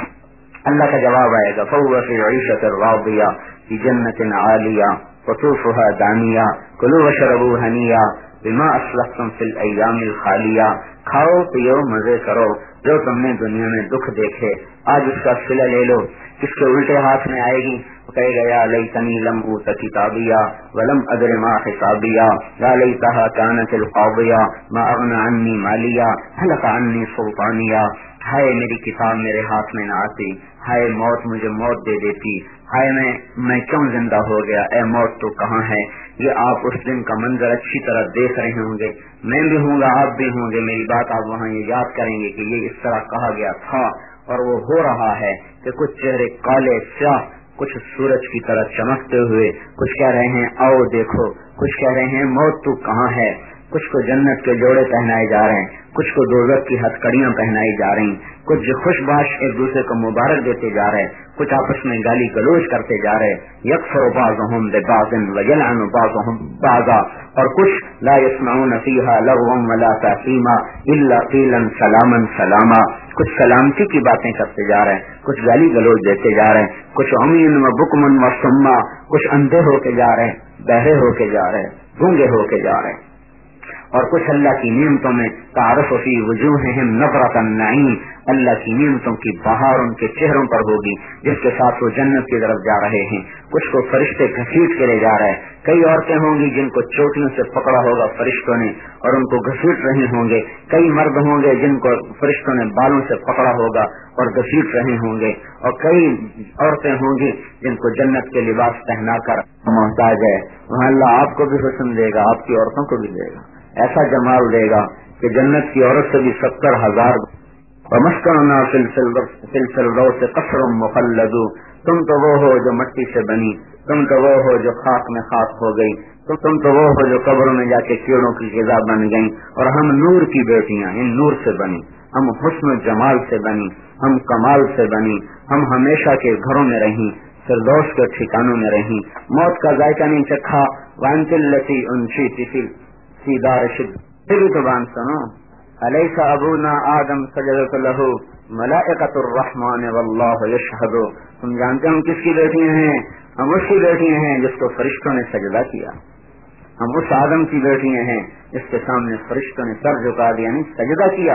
अल्लाह का जवाब आएगा फ़हुव फ़ी ईशतिर रादिया फ़ी जन्नतिन आलिया क़ुतूफ़ुहा दानिया कुलू वशरबू हनिया बिमा अस्लफ़्तुम फ़िल अय्यामिल खालिया, खाओ पियो मजे करो, जो तुमने दुनिया में दुख देखे आज उसका सिला ले लो। किसके उल्टे हाथ में आएगी? कहेगा या लैतनी लम ऊत किताबिया वलम अदर मा हिसाबिया या लैतहा कानतिल क़ादिया मा अग़ना अन्नी मालिया हलका अन्नी सुल्तानिया, हाय मेरी किताब मेरे हाथ में न आती, हाय मौत मुझे मौत दे देती, हाय मैं क्यों जिंदा हो गया, ए मौत तो कहाँ है। ये आप उस दिन का मंजर अच्छी तरह देख रहे होंगे, मैं भी हूँगा आप भी होंगे, मेरी बात आप वहाँ ये याद करेंगे कि ये इस तरह कहा गया था और वो हो रहा है कि कुछ चेहरे काले स्याह, कुछ सूरज की तरह चमकते हुए, कुछ कह रहे हैं आओ देखो, कुछ कह रहे हैं मौत तू कहाँ है, कुछ को जन्नत के जोड़े पहनाए जा रहे हैं, कुछ को दोज़ख की हथकड़ियां पहनाई जा रही, कुछ खुशबाश एक दूसरे को मुबारक देते जा रहे, कुछ आपस में गाली गलोच करते जा रहे, यकफुरु बाज़ुहुम बिबाज़िन व यलअनु बाज़ुहुम बाज़ा, और कुछ ला यस्मऊन फ़ीहा लग़वन वला तअसीमा इल्ला क़ीलन सलामन सलामा, कुछ सलामती की बातें करते जा रहे हैं, कुछ गाली गलोच देते जा रहे हैं, कुछ उम्यन व बुकमन व सुम्मा, कुछ अंधे होके जा रहे हैं, बहरे होके जा रहे हैं, गूंगे होके जा रहे हैं, और कुछ अल्लाह की नियमतों में तारफ़ फी वजूहिहिम नज़रतन नईम, अल्लाह की नियमतों की बहार उनके चेहरों पर होगी जिसके साथ वो जन्नत की तरफ जा रहे हैं। कुछ को फरिश्ते घसीट के ले जा रहे हैं, कई औरतें होंगी जिनको चोटियों से पकड़ा होगा फरिश्तों ने और उनको घसीट रहे होंगे, कई मर्द होंगे जिनको फरिश्तों ने बालों से पकड़ा होगा और घसीट रहे होंगे, और कई औरतें होंगी जिनको जन्नत के लिबास पहनाकर मोहताज है। वहाँ अल्लाह आपको भी हुस्न देगा, आपकी औरतों को भी देगा, ऐसा जमाल देगा कि जन्नत की औरत से भी 70,000। वमस्कनना फिल फिरदौस क़स्रुम मुख़ल्लदू, तुम तो वो हो जो मट्टी से बनी, तुम तो वो हो जो खाक में खाक हो गई, तुम तो वो हो जो कब्रों में जाके कीड़ों की ग़िज़ा बन गई, और हम नूर की बेटियां, इन नूर से बनी, हम हुस्न जमाल से बनी, हम कमाल से बनी, हम हमेशा के घरों में रही, फिरदौस के ठिकानों में रही, मौत का जायका नहीं चखा। वांतिल्लती उनशी सीदार भी तो बान सुनो, अलैसा अबूना आदम सजदत लहू मलाइकतुर रहमान वल्लाहु यशहदु, तुम जानते हम किसकी बेटियां हैं? हम उसकी बेटियां हैं जिसको फरिश्तों ने सजदा किया, हम उस आदम की बेटियां हैं जिसके सामने फरिश्तों ने सर झुका दिया, नहीं सजदा किया।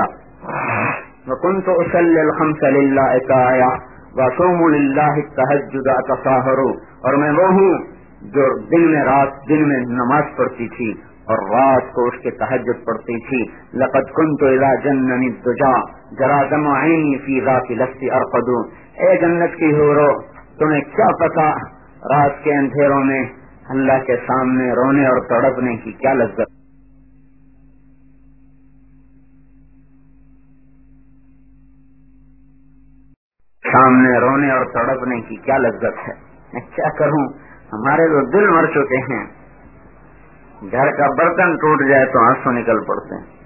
वकुन्तु उसल्लिल खम्स लिल्लाहि ताया वअसूमु लिल्लाहि तहज्जुद अतसाहरु, और मैं वो हूँ जो दिन में रात दिन में नमाज पढ़ती थी और रात को उसके तहज्जुद पढ़ती थी। लक़द कुन्तु इज़ा जन्ननी दुजा जरा दमअनी फी ज़ाति लस्ती अरक़दू, ए जन्नत की हूरो, तुम्हें क्या पता रात के अंधेरों में अल्लाह के सामने रोने और तड़पने की क्या लज्जत, सामने रोने और तड़पने की क्या लज्जत है। मैं क्या करूं, हमारे तो दिल मर चुके हैं, घर का बर्तन टूट जाए तो आंसू निकल पड़ते हैं।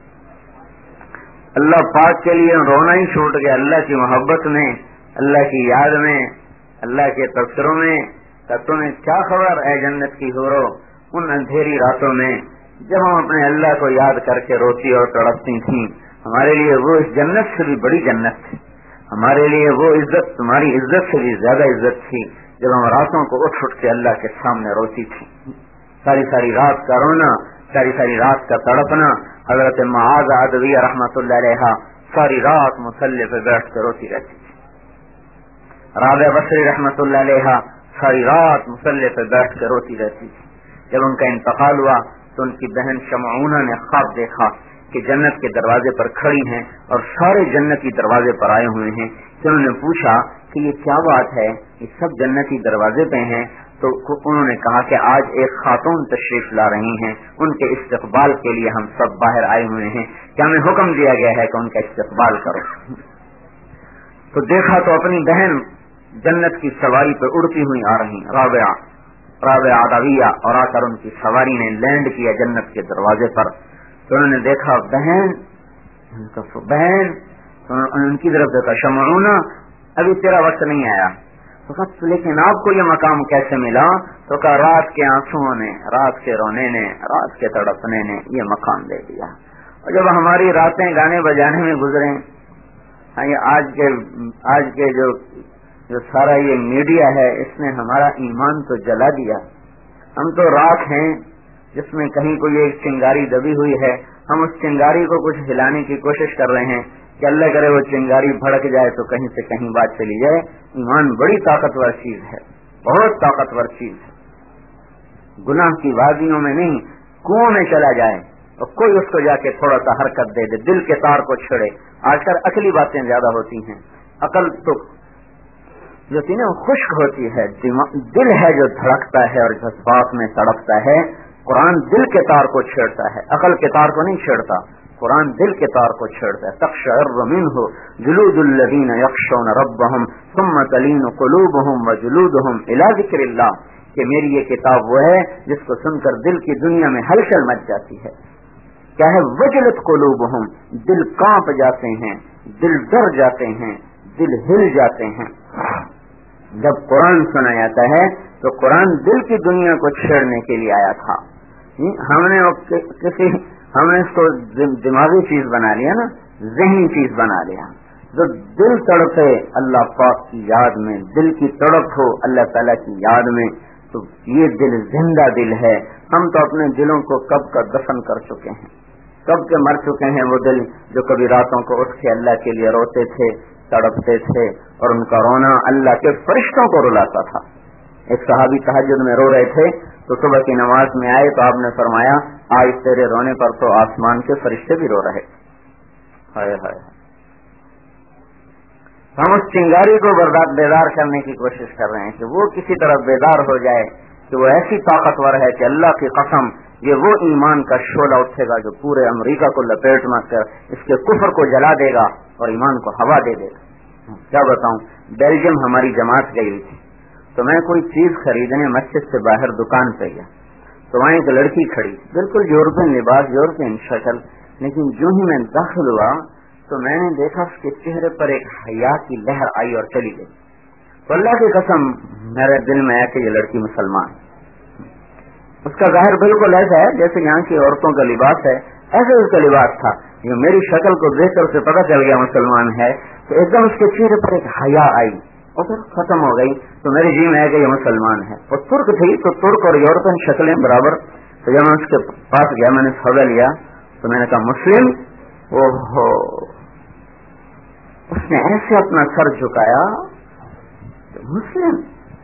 अल्लाह पाक के लिए रोना ही छूट गया, अल्लाह की मोहब्बत में, अल्लाह की याद में, अल्लाह के तज़किरों में। तुम्हें क्या खबर है जन्नत की हूरो, उन अंधेरी रातों में जब हम अपने अल्लाह को याद करके रोती और तड़पती थी, हमारे लिए वो इस जन्नत से भी बड़ी जन्नत थी, हमारे लिए वो इज्जत तुम्हारी इज्जत से भी ज्यादा इज्जत थी जब हम रातों को उठ उठ के अल्लाह के सामने रोती थी। सारी सारी रात का रोना, सारी सारी रात का तड़पना। हजरत मुआज़ अदविया रहमतुल्लाह अलैहा सारी रात मुसल्ले पे बैठ कर रोती रहती थी। राबिया बसरी रहमतुल्लाह अलैहा सारी रात मुसल्ले पे बैठ कर रोती रहती थी। जब उनका इंतकाल हुआ तो उनकी बहन शमऊना ने ख्वाब देखा कि जन्नत के दरवाजे पर खड़ी हैं और सारे जन्नती दरवाजे पर आए हुए हैं। तो उन्होंने पूछा कि ये क्या बात है, ये सब जन्नती दरवाजे पे हैं। तो उन्होंने कहा कि आज एक खातून तशरीफ ला रही हैं, उनके इस्तकबाल के लिए हम सब बाहर आए हुए हैं, क्या हमें हुक्म दिया गया है कि उनका इस्तकबाल करो। तो देखा तो अपनी बहन जन्नत की सवारी पर उड़ती हुई आ रही, राबिया अदविया, और आकर उनकी सवारी ने लैंड किया जन्नत के दरवाजे पर। तो उन्होंने देखा बहन تو ان کی طرف دیکھا شمعونا ابھی تیرا وقت نہیں آیا. تو کہا لیکن آپ کو یہ مقام کیسے ملا؟ تو کہا رات کے آنسوؤں نے، رات کے رونے نے، رات کے تڑپنے نے یہ مقام دے دیا. اور جب ہماری راتیں گانے بجانے میں گزریں، آج کے جو سارا یہ میڈیا ہے اس نے ہمارا ایمان تو جلا دیا. ہم تو راکھ ہیں جس میں کہیں کوئی ایک چنگاری دبی ہوئی ہے، ہم اس چنگاری کو کچھ ہلانے کی کوشش کر رہے ہیں کہ اللہ کرے وہ چنگاری بھڑک جائے تو کہیں سے کہیں بات چلی جائے. ایمان بڑی طاقتور چیز ہے، بہت طاقتور چیز ہے. گناہ کی وادیوں میں نہیں، کنویں میں چلا جائے اور کوئی اس کو جا کے تھوڑا سا حرکت دے دے، دل کے تار کو چھڑے. آج کل عقلی باتیں زیادہ ہوتی ہیں، عقل تو جو تھی نا خشک ہوتی ہے، دل ہے جو دھڑکتا ہے اور جذبات میں تڑپتا ہے. قرآن دل کے تار کو چھیڑتا ہے، عقل کے تار کو نہیں چھیڑتا. قرآن دل کے تار کو چھیڑتا ہے. تقشعر منہ جلود الذین یخشون ربهم ثم تلین قلوبهم وجلودهم الی ذکر اللہ، کہ میری یہ کتاب وہ ہے جس کو سن کر دل کی دنیا میں ہلچل مچ جاتی ہے. کیا ہے؟ وجلت قلوبهم، دل کانپ جاتے ہیں، دل ڈر جاتے ہیں، دل ہل جاتے ہیں. جب قرآن سنا جاتا ہے تو قرآن دل کی دنیا کو چھیڑنے کے لیے آیا تھا. ہم نے اس کو دماغی چیز بنا لیا نا، ذہنی چیز بنا لیا. جو دل تڑپے اللہ پاک کی یاد میں، دل کی تڑپ ہو اللہ تعالیٰ کی یاد میں، تو یہ دل زندہ دل ہے. ہم تو اپنے دلوں کو کب کا دفن کر چکے ہیں، کب کے مر چکے ہیں. وہ دل جو کبھی راتوں کو اٹھ کے اللہ کے لیے روتے تھے، تڑپتے تھے، اور ان کا رونا اللہ کے فرشتوں کو رلاتا تھا. ایک صحابی تہجد میں رو رہے تھے تو صبح کی نماز میں آئے تو آپ نے فرمایا آج تیرے رونے پر تو آسمان کے فرشتے بھی رو رہے. ہائے ہائے. ہم اس چنگاری کو بیدار کرنے کی کوشش کر رہے ہیں کہ وہ کسی طرح بیدار ہو جائے کہ وہ ایسی طاقتور ہے کہ اللہ کی قسم یہ وہ ایمان کا شعلہ اٹھے گا جو پورے امریکہ کو لپیٹ مار کر اس کے کفر کو جلا دے گا اور ایمان کو ہوا دے دے گا. کیا بتاؤں، بیلجیم ہماری جماعت گئی تھی تو میں کوئی چیز خریدنے مسجد سے باہر دکان پہ گیا تو وہاں ایک لڑکی کھڑی، بالکل یورپین لباس، یورپین شکل، لیکن جو ہی میں داخل ہوا تو میں نے دیکھا اس کے چہرے پر ایک حیا کی لہر آئی اور چلی گئی. تو اللہ کی قسم میرے دل میں آیا کہ یہ لڑکی مسلمان. اس کا ظاہر بالکل ایسا ہے جیسے یہاں کی عورتوں کا لباس ہے، ایسے اس کا لباس تھا. یہ میری شکل کو دیکھ کر اسے پتہ چل گیا مسلمان ہے، تو ایک دم اس کے چہرے پر ایک حیا آئی اور پھر ختم ہو گئی. تو میرے جی میں ہے کہ یہ مسلمان ہے. اور ترک تھی تو ترک اور یورپین شکلیں برابر. تو جب میں اس کے پاس گیا، میں نے سودا لیا تو میں نے کہا مسلم. اوہو، اس نے ایسے اپنا سر جھکایا کہ مسلم.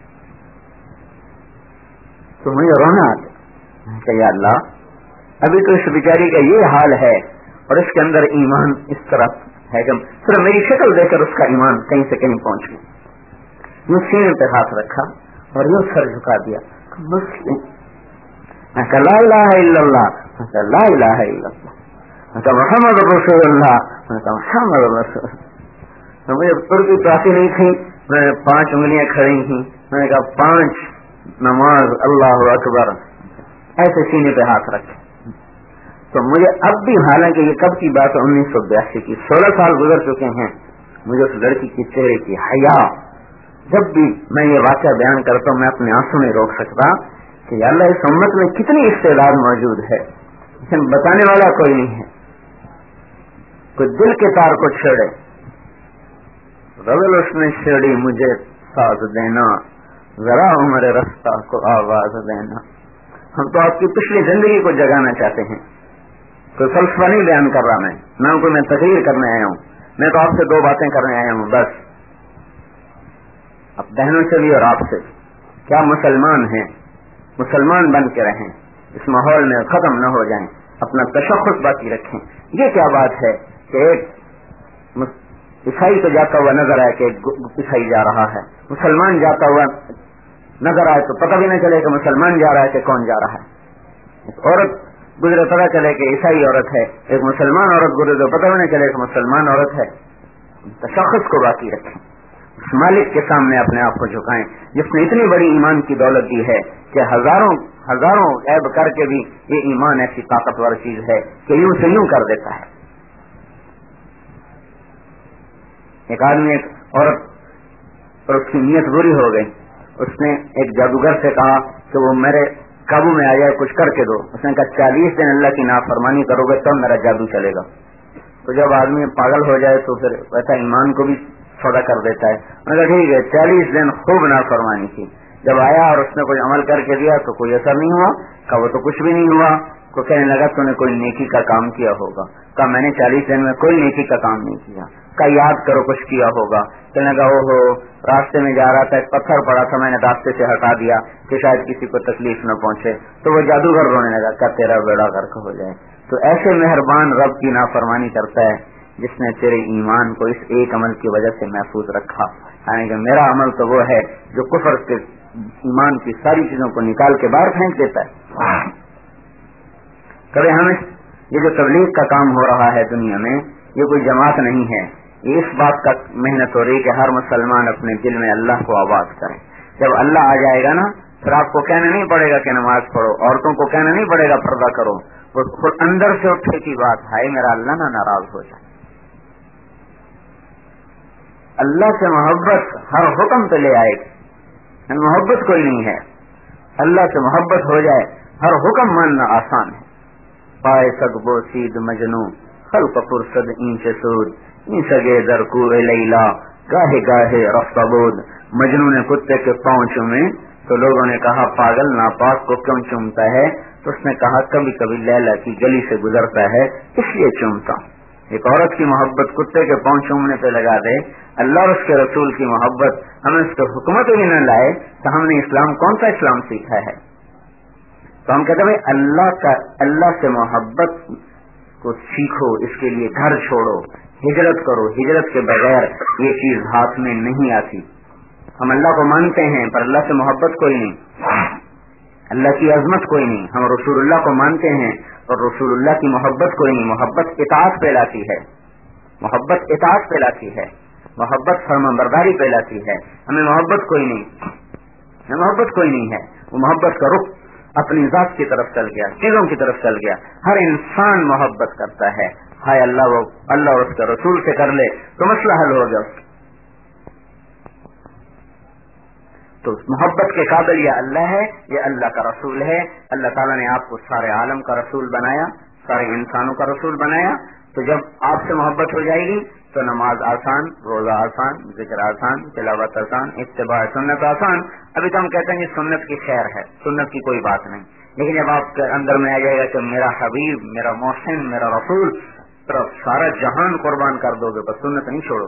تو مجھے رونا آتا کہ یا اللہ، ابھی تو اس بیچاری کا یہ حال ہے اور اس کے اندر ایمان اس طرح ہے کہ صرف میری شکل دیکھ کر اس کا ایمان کہیں سے کہیں پہنچ گیا. یوں سینے پہ ہاتھ رکھا اور یوں سر جھکا دیا. مسلم. میں کہا لا الہ الا اللہ، میں کہا لا الہ الا اللہ، میں کہا محمد رسول اللہ، میں کہا محمد رسول اللہ. تو مجھے ترکی تو آتی نہیں تھی، میں 5 انگلیاں کھڑی تھیں. میں نے کہا 5 نماز اللہ اکبر، ایسے سینے پہ ہاتھ رکھے. تو مجھے اب بھی، حالانکہ یہ کب کی بات ہے، 1982 کی، 16 سال گزر چکے ہیں، مجھے اس لڑکی کے چہرے کی حیا، جب بھی میں یہ واقعہ بیان کرتا ہوں میں اپنے آنسو نہیں روک سکتا کہ یا اللہ اس امت میں کتنی استعداد موجود ہے، لیکن بتانے والا کوئی نہیں ہے. کوئی دل کے تار کو چھیڑے. رول اس نے چھیڑی مجھے ساز دینا، ذرا عمر رستہ کو آواز دینا. ہم تو آپ کی پچھلی زندگی کو جگانا چاہتے ہیں. کوئی فلسفہ نہیں بیان کر رہا میں تقریر کرنے آیا ہوں. میں تو آپ سے 2 باتیں کرنے آیا ہوں بس، اب بہنوں سے بھی اور آپ سے. کیا مسلمان ہیں، مسلمان بن کے رہیں، اس ماحول میں ختم نہ ہو جائیں، اپنا تشخص باقی رکھیں. یہ کیا بات ہے کہ ایک عیسائی کو جاتا ہوا نظر آئے کہ عیسائی جا رہا ہے، مسلمان جاتا ہوا نظر آئے تو پتہ بھی نہ چلے کہ مسلمان جا رہا ہے کہ کون جا رہا ہے. ایک عورت گزرے پتہ چلے کہ عیسائی عورت ہے، ایک مسلمان عورت گزرے تو پتہ بھی نہ چلے کہ مسلمان عورت ہے. تشخص کو باقی رکھیں، اس مالک کے سامنے اپنے آپ کو جھکائیں جس نے اتنی بڑی ایمان کی دولت دی ہے کہ ہزاروں عیب کر کے بھی یہ ایمان ایسی طاقتور چیز ہے کہ یوں سے یوں کر دیتا ہے. ایک آدمی ایک عورت اور اس کی نیت بری ہو گئی، اس نے ایک جادوگر سے کہا کہ وہ میرے قابو میں آ جائے، کچھ کر کے دو. اس نے کہا 40 دن اللہ کی نافرمانی کرو گے تب میرا جادو چلے گا. تو جب آدمی پاگل ہو جائے تو پھر ویسا ایمان کو بھی سودا کر دیتا ہے. میں نے کہا ٹھیک ہے، 40 دن خوب نافرمانی کی. جب آیا اور اس نے کوئی عمل کر کے دیا تو کوئی اثر نہیں ہوا. کہا وہ تو کچھ بھی نہیں ہوا. کو کہنے لگا تو نے کوئی نیکی کا کام کیا ہوگا. کہا میں نے 40 دن میں کوئی نیکی کا کام نہیں کیا. کہا یاد کرو کچھ کیا ہوگا. کہنے لگا او ہو، راستے میں جا رہا تھا، ایک پتھر پڑا تھا، میں نے راستے سے ہٹا دیا کہ شاید کسی کو تکلیف نہ پہنچے. تو وہ جادوگر رونے لگا. کہا تیرا بیڑا غرق ہو جائے. تو ایسے مہربان رب کی نافرمانی کرتا ہے جس نے تیرے ایمان کو اس ایک عمل کی وجہ سے محفوظ رکھا. یعنی کہ میرا عمل تو وہ ہے جو کفر کے ایمان کی ساری چیزوں کو نکال کے باہر پھینک دیتا ہے. کبھی ہمیں یہ جو تبلیغ کا کام ہو رہا ہے دنیا میں، یہ کوئی جماعت نہیں ہے. یہ اس بات کا محنت ہو رہی کہ ہر مسلمان اپنے دل میں اللہ کو آباد کرے. جب اللہ آ جائے گا نا، پھر آپ کو کہنا نہیں پڑے گا کہ نماز پڑھو، عورتوں کو کہنا نہیں پڑے گا پردہ کرو. وہ خود اندر سے اٹھے کی بات ہے، میرا اللہ نہ ناراض ہو جائے. اللہ سے محبت ہر حکم پہ لے آئے گی. محبت کوئی نہیں ہے. اللہ سے محبت ہو جائے ہر حکم ماننا آسان ہے. پائے سگ بو سید مجنو خلق پرسد این سے سود این سگے در کو لیلا گاہے گاہے رفتہ بود. مجنو نے کتے کے پاؤں چومے تو لوگوں نے کہا پاگل ناپاک کو کیوں چومتا ہے؟ تو اس نے کہا کبھی کبھی لیلا کی گلی سے گزرتا ہے اس لیے چومتا ہوں. ایک عورت کی محبت کتے کے پاؤں چومنے پہ لگا دے. اللہ اور اس کے رسول کی محبت ہمیں اس کے حکومت ہی نہ لائے تو ہم نے اسلام کون سا اسلام سیکھا ہے؟ تو ہم کہتے ہیں اللہ سے محبت کو سیکھو، اس کے لیے گھر چھوڑو، ہجرت کرو. ہجرت کے بغیر یہ چیز ہاتھ میں نہیں آتی. ہم اللہ کو مانتے ہیں پر اللہ سے محبت کوئی نہیں، اللہ کی عظمت کوئی نہیں. ہم رسول اللہ کو مانتے ہیں اور رسول اللہ کی محبت کوئی نہیں. محبت اطاعت پہ لاتی ہے، محبت اطاعت پہ لاتی ہے، محبت فرمانبرداری پہ لاتی ہے. ہمیں محبت کوئی نہیں، ہمیں محبت کوئی نہیں ہے. وہ محبت کا رخ اپنی ذات کی طرف چل گیا، چیزوں کی طرف چل گیا. ہر انسان محبت کرتا ہے. ہائے اللہ اور اس کے رسول سے کر لے تو مسئلہ حل ہو گیا. تو محبت کے قابل یہ اللہ ہے، یہ اللہ کا رسول ہے. اللہ تعالیٰ نے آپ کو سارے عالم کا رسول بنایا، سارے انسانوں کا رسول بنایا. تو جب آپ سے محبت ہو جائے گی تو نماز آسان، روزہ آسان، ذکر آسان، تلاوت آسان، اتباع سنت آسان. ابھی تو ہم کہتے ہیں کہ سنت کی خیر ہے، سنت کی کوئی بات نہیں. لیکن جب آپ کے اندر میں آ جائے گا کہ میرا حبیب، میرا محسن، میرا رسول، تو سارا جہان قربان کر دو گے، بس سنت نہیں چھوڑو.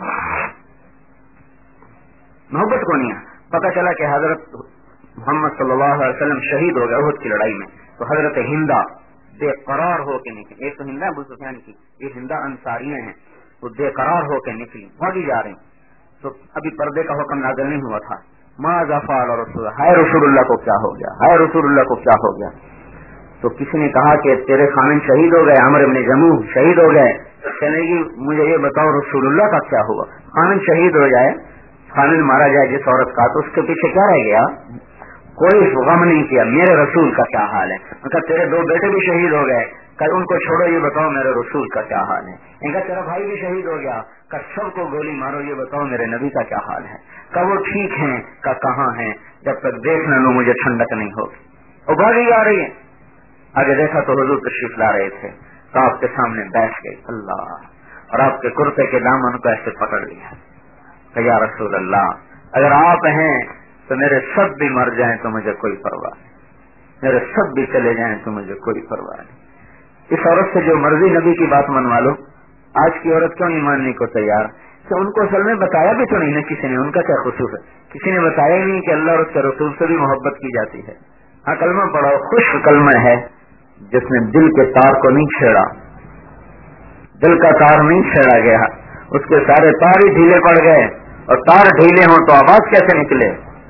محبت کو نہیں ہے. پتہ چلا کہ حضرت محمد صلی اللہ علیہ وسلم شہید ہو گئے احد کی لڑائی میں. تو حضرت ہندا بے قرار ہو کے نکلی. ایک تو ہندا ابو سفیان کی، یہ ہندا انصاریہ ہیں. وہ بے قرار ہو کے نکلی، بھاگی جا رہی. تو ابھی پردے کا حکم نازل نہیں ہوا تھا. ماذا فعل رسول، ہائے رسول اللہ کو کیا ہو گیا، ہائے رسول اللہ کو کیا ہو گیا. تو کسی نے کہا کہ تیرے خامن شہید ہو گئے، عمر بن جموح شہید ہو گئے. کہنے لگی مجھے یہ بتاؤ رسول اللہ کا کیا ہوا. خامن شہید ہو جائے، خامن مارا جائے جس عورت کا، تو اس کے پیچھے کیا رہ گیا؟ کوئی غم نہیں کیا میرے رسول کا کیا حال ہے. ان کا تیرے 2 بیٹے بھی شہید ہو گئے، کہ ان کو چھوڑو یہ بتاؤ میرے رسول کا کیا حال ہے. ان کا تیرا بھائی بھی شہید ہو گیا، کہ سب کو گولی مارو یہ بتاؤ میرے نبی کا کیا حال ہے. کہ وہ ٹھیک ہیں، کہ کہاں ہیں، جب تک دیکھ نہ لوں مجھے ٹھنڈک نہیں ہوگی. وہ بھاگی آ رہی ہے. آگے دیکھا تو حضور تشریف لا رہے تھے. تو آپ کے سامنے بیٹھ گئی اللہ، اور آپ کے کرتے کے دامن کو ایسے پکڑ لیا کہ یا رسول اللہ اگر آپ ہیں تو میرے سب بھی مر جائیں تو مجھے کوئی پرواہ نہیں، میرے سب بھی چلے جائیں تو مجھے کوئی پرواہ نہیں. اس عورت سے جو مرضی نبی کی بات منوا لو. آج کی عورت کیوں نہیں ماننے کو تیار؟ کہ ان کو اصل میں بتایا بھی تو نہیں نا کسی نے. ان کا کیا قصور ہے؟ کسی نے بتایا ہی نہیں کہ اللہ اور اس کے رسول سے بھی محبت کی جاتی ہے. ہاں کلمہ پڑھو، خوش کلمہ ہے جس نے دل کے تار کو نہیں چھیڑا، دل کا تار نہیں چھیڑا گیا، اس کے سارے تار ہی ڈھیلے پڑ گئے. اور تار ڈھیلے ہوں تو آواز کیسے نکلے؟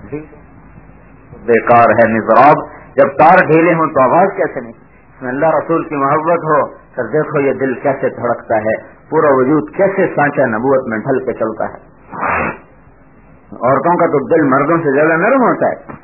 بیکار ہے نظام. جب تار ڈھیلے ہوں تو آواز کیسے نکلے؟ اللہ رسول کی محبت ہو تو دیکھو یہ دل کیسے دھڑکتا ہے، پورا وجود کیسے سانچہ نبوت میں ڈھل کے چلتا ہے. عورتوں کا تو دل مردوں سے زیادہ نرم ہوتا ہے،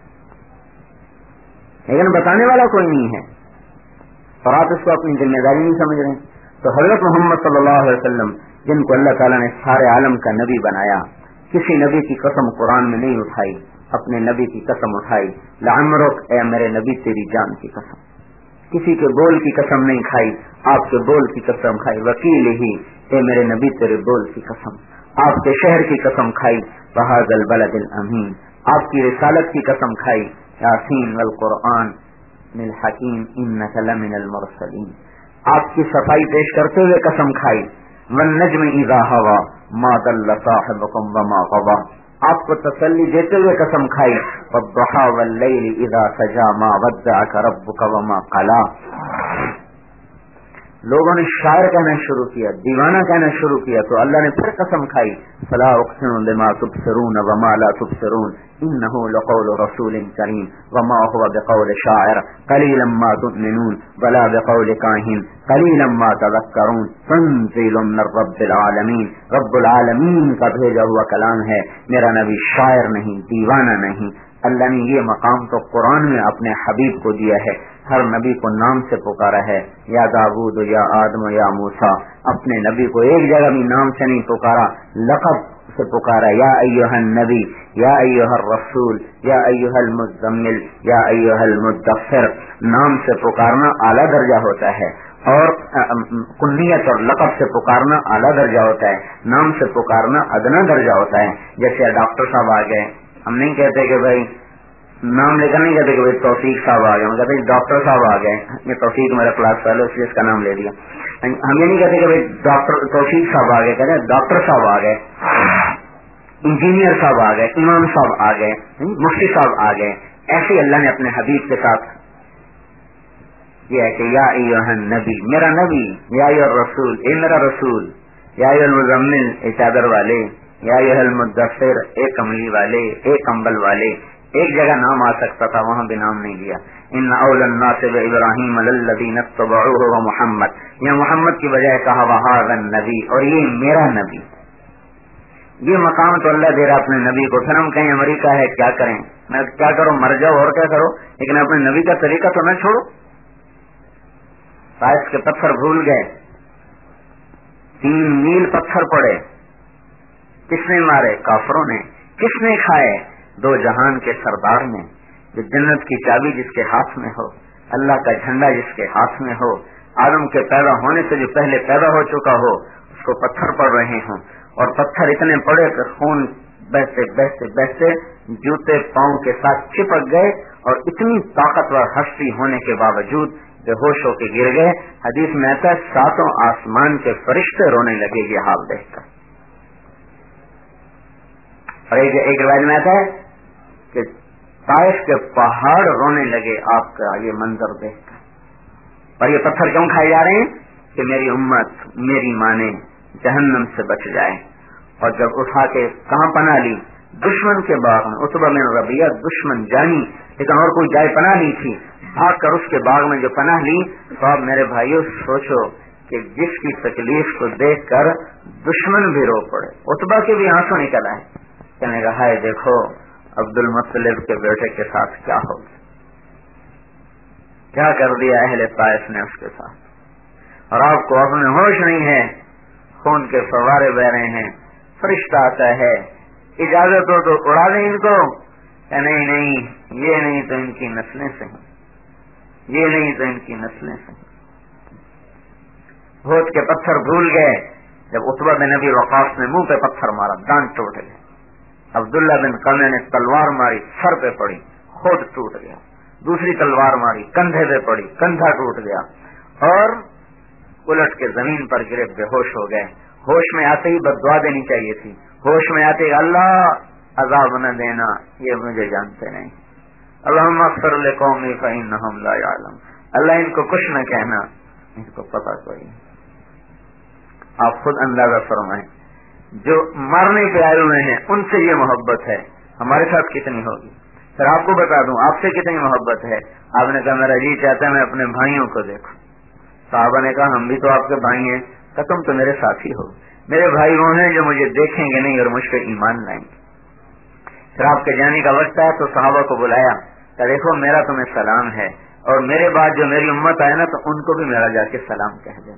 لیکن بتانے والا کوئی نہیں ہے اور آپ اس کو اپنی ذمہ داری نہیں سمجھ رہے. تو حضرت محمد صلی اللہ علیہ وسلم جن کو اللہ تعالیٰ نے سارے عالم کا نبی بنایا، کسی نبی کی قسم قرآن میں نہیں اٹھائی، اپنے نبی کی قسم اٹھائی، لعمرک اے میرے نبی تیری جان کی قسم، کسی کے بول کی قسم نہیں کھائی، آپ کے بول کی قسم کھائی، وکیل ہی اے میرے نبی تیرے بول کی قسم، آپ کے شہر کی قسم کھائی، بہذا البلد الامین، آپ کی رسالت کی قسم کھائی، یاسین والقرآن الحکیم انک لمن المرسلین، آپ کی صفائی پیش کرتے ہوئے قسم کھائی، والنجم اذا ہوا ما ضل صاحبکم وما غوی، آپ کو تسلی دیتے ہوئے قسم کھائی، والضحی واللیل اذا سجا ما ودعک ربک وما قلی۔ لوگوں نے شاعر کہنا شروع کیا، دیوانہ کہنا شروع کیا، تو اللہ نے پھر قسم کھائی، فلا اقسم بما تبصرون وما لا تبصرون انه لقول رسول کریم وما هو بقول شاعر قلیلا ما تؤمنون ولا بقول کاہن قلیلا ما تذکرون تنزیل من رب العالمین، رب العالمین کا بھیجا ہوا کلام ہے، میرا نبی شاعر نہیں، دیوانہ نہیں۔ اللہ نے یہ مقام تو قرآن میں اپنے حبیب کو دیا ہے، ہر نبی کو نام سے پکارا ہے، یا داود یا آدم یا موسیٰ، اپنے نبی کو ایک جگہ بھی نام سے نہیں پکارا، لقب سے پکارا، یا ایھا النبی، یا ایھا الرسول، یا ایھا المزمل، یا ایھا المدثر۔ نام سے پکارنا اعلیٰ درجہ ہوتا ہے، اور کنیت اور لقب سے پکارنا اعلیٰ درجہ ہوتا ہے، نام سے پکارنا ادنا درجہ ہوتا ہے۔ جیسے ڈاکٹر صاحب آ گئے، ہم نہیں کہتے کہ بھائی نام لے کر نہیں کہتے کہ بھائی توفیق صاحب آ گئے، ہم کہتے ہیں ڈاکٹر صاحب آ گئے، یہ توفیق میرا کلاس فیلو اس لیے اس کا نام لے دیا۔ ہم یہ نہیں کہتے کہ بھائی ڈاکٹر توفیق صاحب آ گئے، کہتے ہیں ڈاکٹر صاحب آ گئے، انجینئر صاحب آ گئے، امام صاحب آ گئے، مفتی صاحب آ گئے۔ ایسے اللہ نے اپنے حبیب کے ساتھ یہ ہے کہ یا ایھا النبی، میرا نبی، یا ایھا الرسول، اے میرا رسول، یا ایھا المزمل، اے چادر والے، یا ایھا المدثر، اے کملی والے، اے کمبل والے۔ ایک جگہ نام آ سکتا تھا، وہاں بھی نام نہیں لیا۔ ان اول الناس بابراہیم للذین اتبعوہ ومحمد، یہ محمد کی بجائے کہا وھذا النبی، اور یہ میرا نبی۔ یہ مقام تو اللہ دے رہا اپنے نبی کو۔ پھر ہم کہیں امریکہ ہے، کیا کریں، میں کیا کروں، مر جاؤ اور کیا کرو، لیکن اپنے نبی کا طریقہ تو نہ چھوڑو۔ طائف کے پتھر بھول گئے، 3 میل پتھر پڑے، کس نے مارے؟ کافروں نے۔ کس نے کھائے؟ 2 جہان کے سردار نے، جو جنت کی چابی جس کے ہاتھ میں ہو، اللہ کا جھنڈا جس کے ہاتھ میں ہو، آدم کے پیدا ہونے سے جو پہلے پیدا ہو چکا ہو، اس کو پتھر پڑ رہے ہوں، اور پتھر اتنے پڑے کہ خون بہتے بہتے بہتے جوتے پاؤں کے ساتھ چپک گئے، اور اتنی طاقتور ہستی ہونے کے باوجود بے ہوش ہو کے گر گئے۔ حدیث میں آتا ہے 7 آسمان کے فرشتے رونے لگے یہ حال دیکھ کر، اور ایک روایت میں آتا ہے کہ طائف کے پہاڑ رونے لگے آپ کا یہ منظر دیکھ کر۔ اور یہ پتھر کیوں کھائے جا رہے ہیں؟ کہ میری امت، میری مانے جہنم سے بچ جائے۔ اور جب اٹھا کے کہاں پناہ لی؟ دشمن کے باغ میں۔ عتبہ بن ربیعہ دشمن جانی، لیکن اور کوئی جائے پناہ نہیں تھی، بھاگ کر اس کے باغ میں جو پناہ لی۔ تو اب میرے بھائیوں سوچو کہ جس کی تکلیف کو دیکھ کر دشمن بھی رو پڑے، عتبہ کے بھی آنسو نکل آئے، کہنے کا ہائے دیکھو عبد المطلب کے بیٹے کے ساتھ کیا ہو گیا، کیا کر دیا اہل طائف نے اس کے ساتھ، اور آپ کو اب میں ہوش نہیں ہے، خون کے فوارے بہ رہے ہیں۔ فرشتہ آتا ہے، اجازت ہو تو اڑا دیں ان کو، کہ نہیں نہیں، یہ نہیں تو ان کی نسلیں سے ہیں، یہ نہیں تو ان کی نسلیں سے ہیں۔ بھوت کے پتھر بھول گئے۔ جب عتبہ بن ابی وقاص نے منہ پہ پتھر مارا، دانت ٹوٹ گئے۔ عبداللہ بن قمع نے تلوار ماری، سر پہ پڑی، خود ٹوٹ گیا۔ دوسری تلوار ماری، کندھے پہ پڑی، کندھا ٹوٹ گیا، اور الٹ کے زمین پر گرے، بے ہوش ہو گئے۔ ہوش میں آتے ہی بددعا دینی چاہیے تھی، ہوش میں آتے ہی اللہ عذاب نہ دینا، یہ مجھے جانتے نہیں، اللہم اغفر لقومی فإنہم لا یعلمون، اللہ ان کو کچھ نہ کہنا، ان کو پتہ کوئی نہیں۔ آپ خود اندازہ فرمائیں، جو مرنے پہ آئے ہوئے ہیں ان سے یہ محبت ہے، ہمارے ساتھ کتنی ہوگی؟ پھر آپ کو بتا دوں آپ سے کتنی محبت ہے۔ آپ نے کہا میرا جی چاہتا ہے میں اپنے بھائیوں کو دیکھوں۔ صحابہ نے کہا ہم بھی تو آپ کے بھائی ہیں۔ کہ تم تو میرے ساتھی ہو، میرے بھائی وہ ہیں جو مجھے دیکھیں گے نہیں اور مجھ پہ ایمان لائیں گے۔ پھر آپ کے جانے کا وقت آیا تو صحابہ کو بلایا کہ دیکھو میرا تمہیں سلام ہے، اور میرے بعد جو میری امت آئے نا تو ان کو بھی میرا جا کے سلام کہہ دینا۔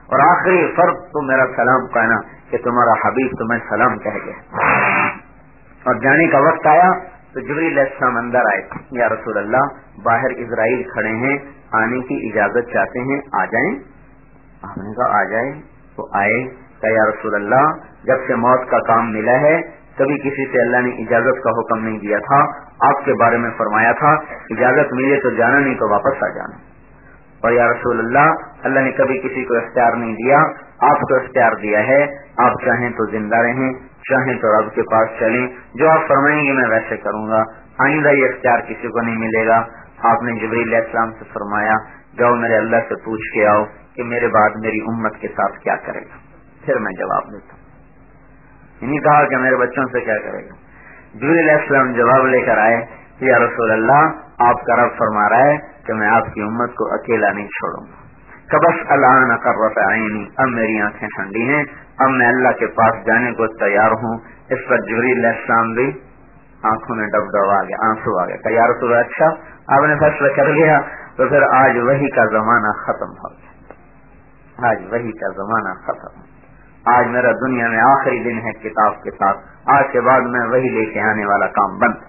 اور آخری فرق تو میرا سلام کہنا کہ تمہارا حبیب تمہیں سلام کہہ گیا. اور جانے کا وقت آیا تو جبریل علیہ السلام اندر آئے. یا رسول اللہ باہر اسرائیل کھڑے ہیں, آنے کی اجازت چاہتے ہیں, آ جائیں. آپ نے کہا آ جائے. تو آئے. کہ یا رسول اللہ جب سے موت کا کام ملا ہے کبھی کسی سے اللہ نے اجازت کا حکم نہیں دیا تھا. آپ کے بارے میں فرمایا تھا اجازت ملے تو جانا, نہیں تو واپس آ جانا. اور یا رسول اللہ نے کبھی کسی کو اختیار نہیں دیا, آپ کو اختیار دیا ہے. آپ چاہیں تو زندہ رہیں, چاہیں تو رب کے پاس چلیں, جو آپ فرمائیں گے میں ویسے کروں گا. آئندہ یہ اختیار کسی کو نہیں ملے گا. آپ نے جبریل علیہ السلام سے فرمایا جاؤ میرے اللہ سے پوچھ کے آؤ کہ میرے بعد میری امت کے ساتھ کیا کرے گا, پھر میں جواب دیتا ہوں. نہیں کہا کہ میرے بچوں سے کیا کرے گا. جبریل علیہ السلام جواب لے کر آئے کہ یا رسول اللہ آپ کا رب فرما رہا ہے کہ میں آپ کی امت کو اکیلا نہیں چھوڑوں گا. کبس الان قرۃ عینی, اب میری آنکھیں ٹھنڈی ہیں, اب میں اللہ کے پاس جانے کو تیار ہوں. اس پر جبریل علیہ السلام بھی آنکھوں میں ڈب ڈب آ گیا, آنسو آ گیا. کہ یا رسول اللہ اچھا آپ نے فیصلہ کر لیا تو پھر آج وحی کا زمانہ ختم ہو گیا. آج وحی کا زمانہ ختم. آج میرا دنیا میں آخری دن ہے کتاب کے ساتھ. آج کے بعد میں وہی لے کے آنے والا کام بند.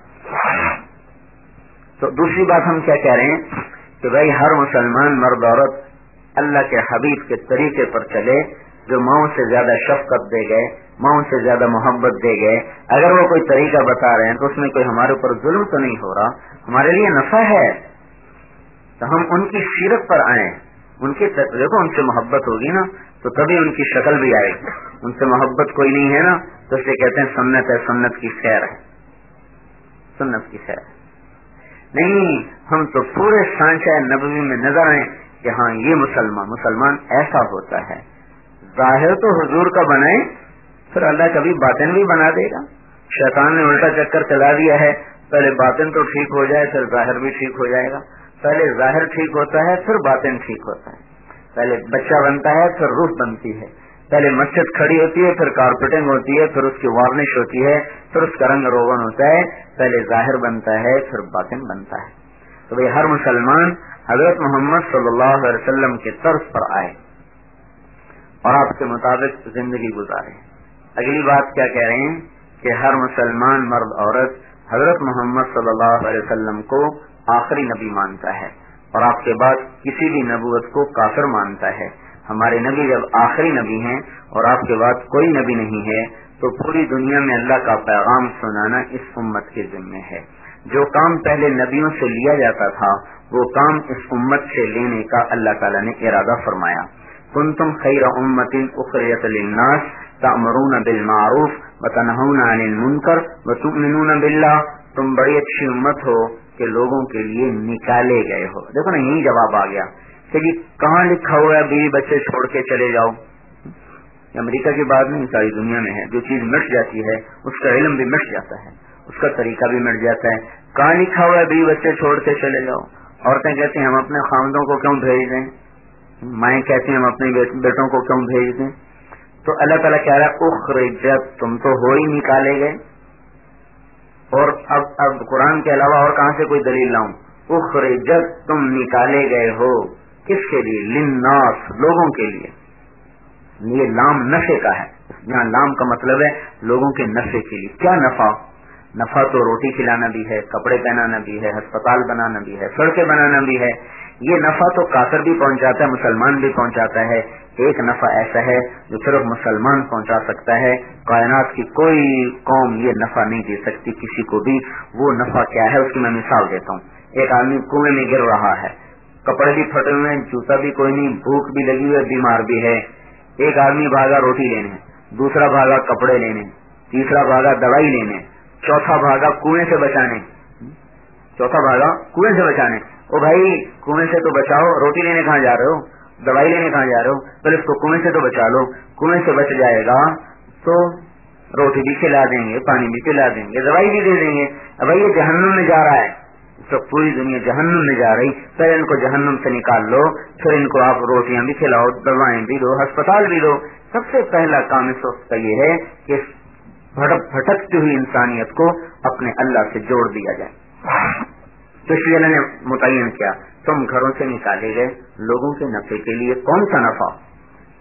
تو دوسری بات ہم کیا کہہ رہے ہیں کہ بھائی ہر مسلمان مرد عورت اللہ کے حبیب کے طریقے پر چلے, جو ماؤں سے زیادہ شفقت دے گئے, ماؤں سے زیادہ محبت دے گئے. اگر وہ کوئی طریقہ بتا رہے ہیں تو اس میں کوئی ہمارے اوپر ظلم تو نہیں ہو رہا, ہمارے لیے نفع ہے. تو ہم ان کی سیرت پر آئیں, ان کے دیکھو ان سے محبت ہوگی نا تو تبھی ان کی شکل بھی آئے گی. ان سے محبت کوئی نہیں ہے نا تو اسے کہتے ہیں سنت ہے, سنت کی خیر ہے, سنت کی خیر نہیں. ہم تو پورے سانچہ نبوی میں نظر آئے کہ ہاں یہ مسلمان ایسا ہوتا ہے. ظاہر تو حضور کا بنائے, پھر اللہ کبھی باطن بھی بنا دے گا. شیطان نے الٹا چکر چلا دیا ہے, پہلے باطن تو ٹھیک ہو جائے پھر ظاہر بھی ٹھیک ہو جائے گا. پہلے ظاہر ٹھیک ہوتا ہے پھر باطن ٹھیک ہوتا ہے. پہلے بچہ بنتا ہے پھر روح بنتی ہے. پہلے مسجد کھڑی ہوتی ہے پھر کارپیٹنگ ہوتی ہے پھر اس کی وارنش ہوتی ہے پھر اس کا رنگ روغن ہوتا ہے. پہلے ظاہر بنتا ہے پھر باطن بنتا ہے. تو بھائی ہر مسلمان حضرت محمد صلی اللہ علیہ وسلم کے طرز پر آئے اور آپ کے مطابق زندگی گزارے. اگلی بات کیا کہہ رہے ہیں کہ ہر مسلمان مرد عورت حضرت محمد صلی اللہ علیہ وسلم کو آخری نبی مانتا ہے اور آپ کے بعد کسی بھی نبوت کو کافر مانتا ہے. ہمارے نبی جب آخری نبی ہیں اور آپ کے بعد کوئی نبی نہیں ہے تو پوری دنیا میں اللہ کا پیغام سنانا اس امت کے ذمہ ہے. جو کام پہلے نبیوں سے لیا جاتا تھا وہ کام اس امت سے لینے کا اللہ تعالیٰ نے ارادہ فرمایا. کنتم خیر امت اخرجت للناس تأمرون بالمعروف وتنہون عن المنکر وتؤمنون باللہ. تم بڑی اچھی امت ہو کہ لوگوں کے لیے نکالے گئے ہو. دیکھو نا یہی جواب آ گیا کہ جی کہاں لکھا ہوا ہے بیوی بچے چھوڑ کے چلے جاؤ. امریکہ کی بات نہیں, ساری دنیا میں ہے. جو چیز مٹ جاتی ہے اس کا علم بھی مٹ جاتا ہے, اس کا طریقہ بھی مٹ جاتا ہے. کہاں لکھا ہوا ہے بیوی بچے چھوڑ کے چلے جاؤ. عورتیں کہتی ہیں ہم اپنے خاوندوں کو کیوں بھیج دیں, مائیں کہتی ہیں ہم اپنے بیٹوں کو کیوں بھیج دیں. تو اللہ تعالیٰ کہہ رہا ہے اخرجت, تم تو ہو ہی نکالے گئے. اور اب قرآن کے علاوہ اور کہاں سے کوئی دلیل لاؤں. اخرجت, تم نکالے گئے ہو. کس کے لیے؟ للناس, لوگوں کے لیے. یہ لام نفع کا ہے, یہاں لام کا مطلب ہے لوگوں کے نفع کے لیے. کیا نفع؟ نفع تو روٹی کھلانا بھی ہے, کپڑے پہنانا بھی ہے, ہسپتال بنانا بھی ہے, سڑکیں بنانا بھی ہے. یہ نفع تو کافر بھی پہنچاتا ہے, مسلمان بھی پہنچاتا ہے. ایک نفع ایسا ہے جو صرف مسلمان پہنچا سکتا ہے, کائنات کی کوئی قوم یہ نفع نہیں دے سکتی کسی کو بھی. وہ نفع کیا ہے اس کی میں مثال دیتا ہوں. ایک آدمی کنویں میں گر رہا ہے, کپڑے بھی پھٹے ہوئے ہیں, جوتا بھی کوئی نہیں, بھوک بھی لگی ہوئی ہے, بیمار بھی ہے. ایک آدمی بھاگا روٹی لینے, دوسرا بھاگا کپڑے لینے, تیسرا بھاگا دوائی لینے, چوتھا بھاگا کنویں سے بچانے. او بھائی کنویں سے تو بچاؤ, روٹی لینے کہاں جا رہے ہو, دوائی لینے کہاں جا رہے ہو, پہلے اس کو کنویں سے تو بچا لو. کنویں سے بچ جائے گا تو روٹی بھی کھلا دیں گے, پانی بھی پلا دیں گے, دوائی بھی دے دیں گے. اب بھائی یہ جہنم میں جا رہا ہے, تو پوری دنیا جہنم میں جا رہی, پہلے ان کو جہنم سے نکال لو, پھر ان کو آپ روٹیاں بھی کھلاؤ, دوائیں بھی دو, ہسپتال بھی دو. سب سے پہلا کام اس وقت کا یہ ہے کہ بھٹکتی ہوئی انسانیت کو اپنے اللہ سے جوڑ دیا جائے. تو اس لیے اللہ نے متعین کیا, تم گھروں سے نکالے گئے لوگوں کے نفع کے لیے. کون سا نفع؟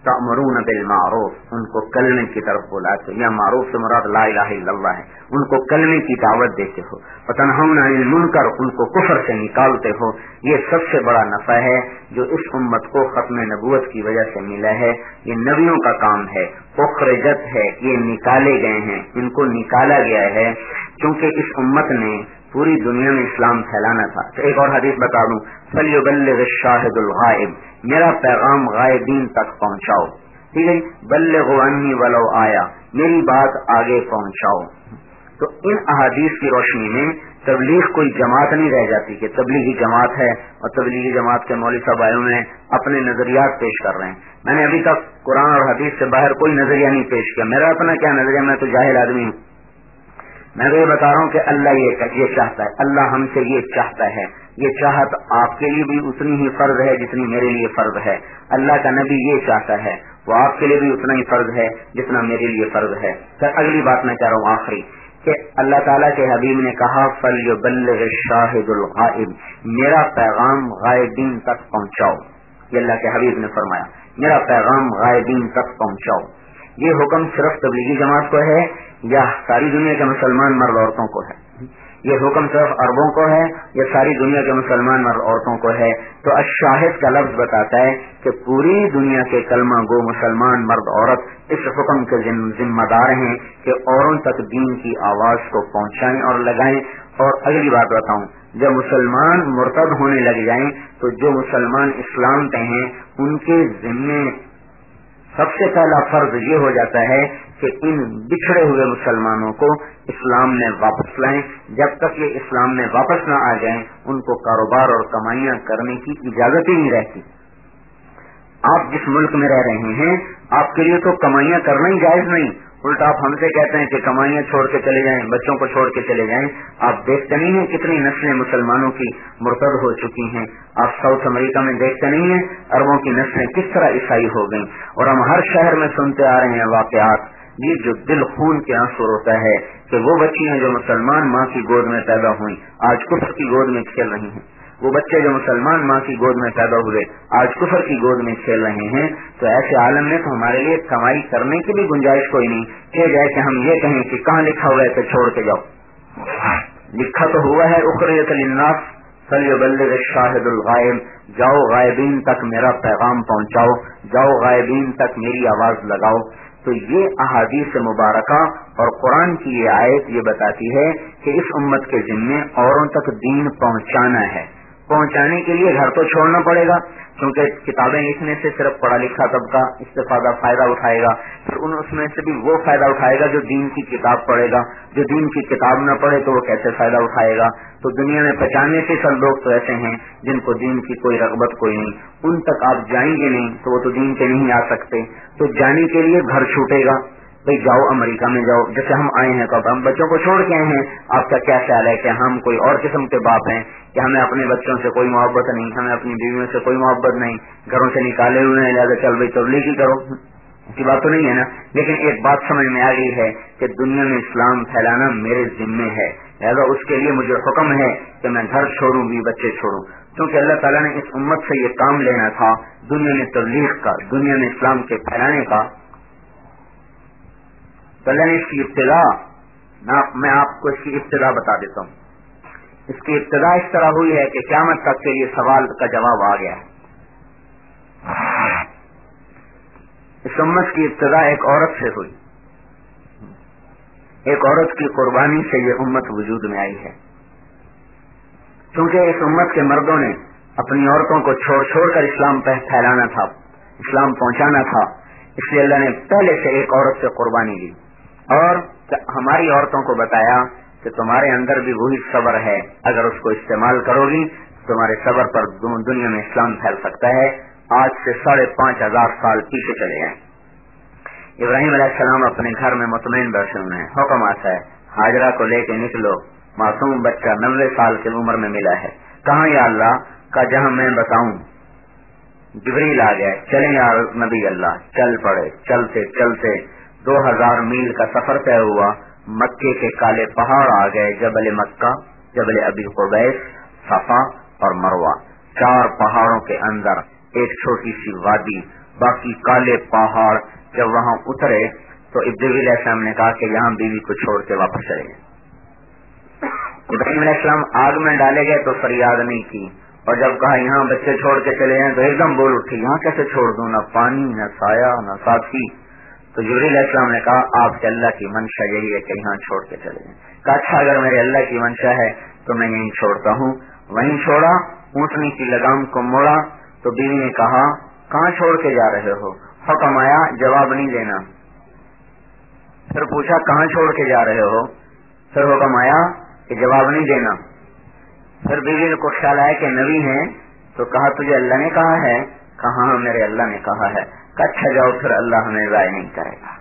تأمرون بالمعروف, ان کو کلمے کی طرف بلاتے ہو, یا معروف سے مراد لا الہ الا اللہ ہے, ان کو کلمے کی دعوت دیتے ہو. وتنہون عن المنکر, ان کو کفر سے نکالتے ہو. یہ سب سے بڑا نفع ہے جو اس امت کو ختم نبوت کی وجہ سے ملا ہے. یہ نبیوں کا کام ہے. اخرجت ہے, یہ نکالے گئے ہیں, ان کو نکالا گیا ہے, کیونکہ اس امت نے پوری دنیا میں اسلام پھیلانا تھا. تو ایک اور حدیث بتا دوں, فَلْيُبَلِّغِ الشَّاهِدُ الْغَائِبِ, میرا پیغام غائبین تک پہنچاؤ. ٹھیک ہے, بلغوا عنی ولو آیا, میری بات آگے پہنچاؤ. تو ان احادیث کی روشنی میں تبلیغ کوئی جماعت نہیں رہ جاتی کہ تبلیغی جماعت ہے اور تبلیغی جماعت کے مولوی صاحب آئے ہوئے اپنے نظریات پیش کر رہے ہیں. میں نے ابھی تک قرآن اور حدیث سے باہر کوئی نظریہ نہیں پیش کیا. میرا اپنا کیا نظریہ, میں تو جاہل آدمی ہوں. میں تو یہ بتا رہا ہوں کہ اللہ یہ چاہتا ہے, اللہ ہم سے یہ چاہتا ہے. یہ چاہت آپ کے لیے بھی اتنی ہی فرض ہے جتنی میرے لیے فرض ہے. اللہ کا نبی یہ چاہتا ہے, وہ آپ کے لیے بھی اتنا ہی فرض ہے جتنا میرے لیے فرض ہے. پھر اگلی بات میں کہہ رہا ہوں آخری, کہ اللہ تعالیٰ کے حبیب نے کہا فَلْيُبَلِّغِ الشَّاهِدُ الْغَائِبِ, میرا پیغام غائبین تک پہنچاؤ. یہ اللہ کے حبیب نے فرمایا, میرا پیغام غائبین تک پہنچاؤ. یہ حکم صرف تبلیغی جماعت کو ہے یا ساری دنیا کے مسلمان مرد عورتوں کو ہے؟ یہ حکم صرف عربوں کو ہے یا ساری دنیا کے مسلمان مرد عورتوں کو ہے؟ تو الشاہد کا لفظ بتاتا ہے کہ پوری دنیا کے کلمہ گو مسلمان مرد عورت اس حکم کے ذمہ دار ہیں کہ اوروں تک دین کی آواز کو پہنچائیں اور لگائیں. اور اگلی بات بتاؤں, جب مسلمان مرتد ہونے لگ جائیں تو جو مسلمان اسلام پہ ہیں ان کے ذمے سب سے پہلا فرض یہ ہو جاتا ہے کہ ان بچھڑے ہوئے مسلمانوں کو اسلام میں واپس لائیں. جب تک یہ اسلام میں واپس نہ آ جائیں ان کو کاروبار اور کمائیاں کرنے کی اجازت ہی نہیں رہتی. آپ جس ملک میں رہ رہے ہیں آپ کے لیے تو کمائیاں کرنا ہی جائز نہیں, الٹا آپ ہم سے کہتے ہیں کہ کمائیاں چھوڑ کے چلے جائیں, بچوں کو چھوڑ کے چلے جائیں. آپ دیکھتے نہیں ہیں کتنی نسلیں مسلمانوں کی مرتد ہو چکی ہیں. آپ ساؤتھ امریکہ میں دیکھتے نہیں ہیں عربوں کی نسلیں کس طرح عیسائی ہو گئیں. اور ہم ہر شہر میں سنتے آ رہے ہیں واقعات. یہ جو دل خون کے آنسو ہوتا ہے کہ وہ بچیاں جو مسلمان ماں کی گود میں پیدا ہوئیں آج کفر کی گود میں کھیل رہی ہیں. وہ بچے جو مسلمان ماں کی گود میں پیدا ہوئے آج کفر کی گود میں کھیل رہے ہیں. تو ایسے عالم میں تو ہمارے لیے کمائی کرنے کی بھی گنجائش کوئی نہیں کہ جائے کہ ہم یہ کہیں کہ کہاں لکھا ہوا ہے تو چھوڑ کے جاؤ. لکھا تو ہوا ہے اخرجت للناس فلیبلغ الشاہد الغائب, جاؤ غائبین تک میرا پیغام پہنچاؤ, جاؤ غائبین تک میری آواز لگاؤ. تو یہ احادیث مبارکہ اور قرآن کی یہ آیت یہ بتاتی ہے کہ اس امت کے ذمے اوروں تک دین پہنچانا ہے. پہنچانے کے لیے گھر تو چھوڑنا پڑے گا کیونکہ کتابیں لکھنے سے صرف پڑھا لکھا طبقہ استفادہ فائدہ اٹھائے گا. پھر اس میں سے بھی وہ فائدہ اٹھائے گا جو دین کی کتاب پڑھے گا. جو دین کی کتاب نہ پڑھے تو وہ کیسے فائدہ اٹھائے گا؟ تو دنیا میں 95% لوگ تو ایسے ہیں جن کو دین کی کوئی رغبت کوئی نہیں. ان تک آپ جائیں گے نہیں تو وہ تو دین کے نہیں آ سکتے. تو جانے کے لیے گھر چھوٹے گا, بھائی جاؤ امریکہ میں جاؤ. جیسے ہم آئے ہیں تو ہم بچوں کو چھوڑ کے آئے ہیں. آپ کا کیا خیال ہے کہ ہم کوئی اور قسم کے باپ ہیں کہ ہمیں اپنے بچوں سے کوئی محبت نہیں, ہمیں اپنی بیویوں سے کوئی محبت نہیں, گھروں سے نکالے ہوئے ہیں لہٰذا چل بھائی تبلیغ ہی کرو؟ ایسی بات تو نہیں ہے نا. لیکن ایک بات سمجھ میں آ گئی ہے کہ دنیا میں اسلام پھیلانا میرے ذمے ہے, لہٰذا اس کے لیے مجھے حکم ہے کہ میں گھر چھوڑوں بھی بچے چھوڑوں. کیونکہ اللہ تعالیٰ نے اس امت سے یہ کام لینا تھا دنیا میں تبلیغ کا, دنیا میں اسلام کے پھیلانے کا. تو اللہ نے اس کی ابتدا, میں آپ کو اس کی ابتدا بتا دیتا ہوں. اس کی ابتدا اس طرح ہوئی ہے کہ قیامت تک کے لیے سوال کا جواب آ گیا ہے. اس امت کی ابتدا ایک عورت سے ہوئی. ایک عورت کی قربانی سے یہ امت وجود میں آئی ہے. کیونکہ اس امت کے مردوں نے اپنی عورتوں کو چھوڑ چھوڑ کر اسلام پھیلانا تھا, اسلام پہنچانا تھا, اس لیے اللہ نے پہلے سے ایک عورت سے قربانی لی اور ہماری عورتوں کو بتایا کہ تمہارے اندر بھی وہی صبر ہے, اگر اس کو استعمال کرو گی تمہارے صبر پر دنیا میں اسلام پھیل سکتا ہے. آج سے 5,500 سال پیچھے چلے جائیں. ابراہیم علیہ السلام اپنے گھر میں مطمئن بیٹھے ہوئے ہیں, حکم آتا ہے ہاجرہ کو لے کے نکلو, معصوم بچہ 90 سال کی عمر میں ملا ہے. کہاں یا اللہ کا جہاں میں بتاؤں. جبریل آ گئے, چلیں یا نبی اللہ. چل پڑے. چلتے چلتے 2000 میل کا سفر طے ہوا. مکے کے کالے پہاڑ آ گئے, جبل مکہ, جبل ابی قبیس, صفا اور مروہ. 4 پہاڑوں کے اندر ایک چھوٹی سی وادی, باقی کالے پہاڑ جب وہاں اترے تو ابراہیم علیہ السلام نے کہا کہ یہاں بیوی کو چھوڑ کے واپس چلے گئے۔ ابراہیم علیہ السلام آگ میں ڈالے گئے تو فریاد نہیں کی، اور جب کہا یہاں بچے چھوڑ کے چلے جائیں تو ایک دم بول اٹھی یہاں کیسے چھوڑ دوں، نہ پانی نہ سایہ نہ ساتھی۔ تو جبریل علیہ السلام نے کہا آپ کے اللہ کی منشا یہی ہے کہ یہاں چھوڑ کے چلے جائیں۔ کہا اچھا اگر میرے اللہ کی منشا ہے تو میں یہیں چھوڑتا ہوں۔ وہیں چھوڑا، اونٹنی کی لگام کو موڑا تو بیوی نے کہا کہاں چھوڑ کے جا رہے ہو؟ حکم آیا جواب نہیں دینا۔ پھر پوچھا کہاں چھوڑ کے جا رہے ہو؟ پھر حکم آیا کہ جواب نہیں دینا۔ پھر بیوی کو خیال آیا کہ نبی ہیں تو کہا تجھے اللہ نے کہا ہے؟ کہا ہاں میرے اللہ نے کہا ہے۔ کہ اچھا جاؤ پھر اللہ ہمیں ضائع نہیں کرے گا۔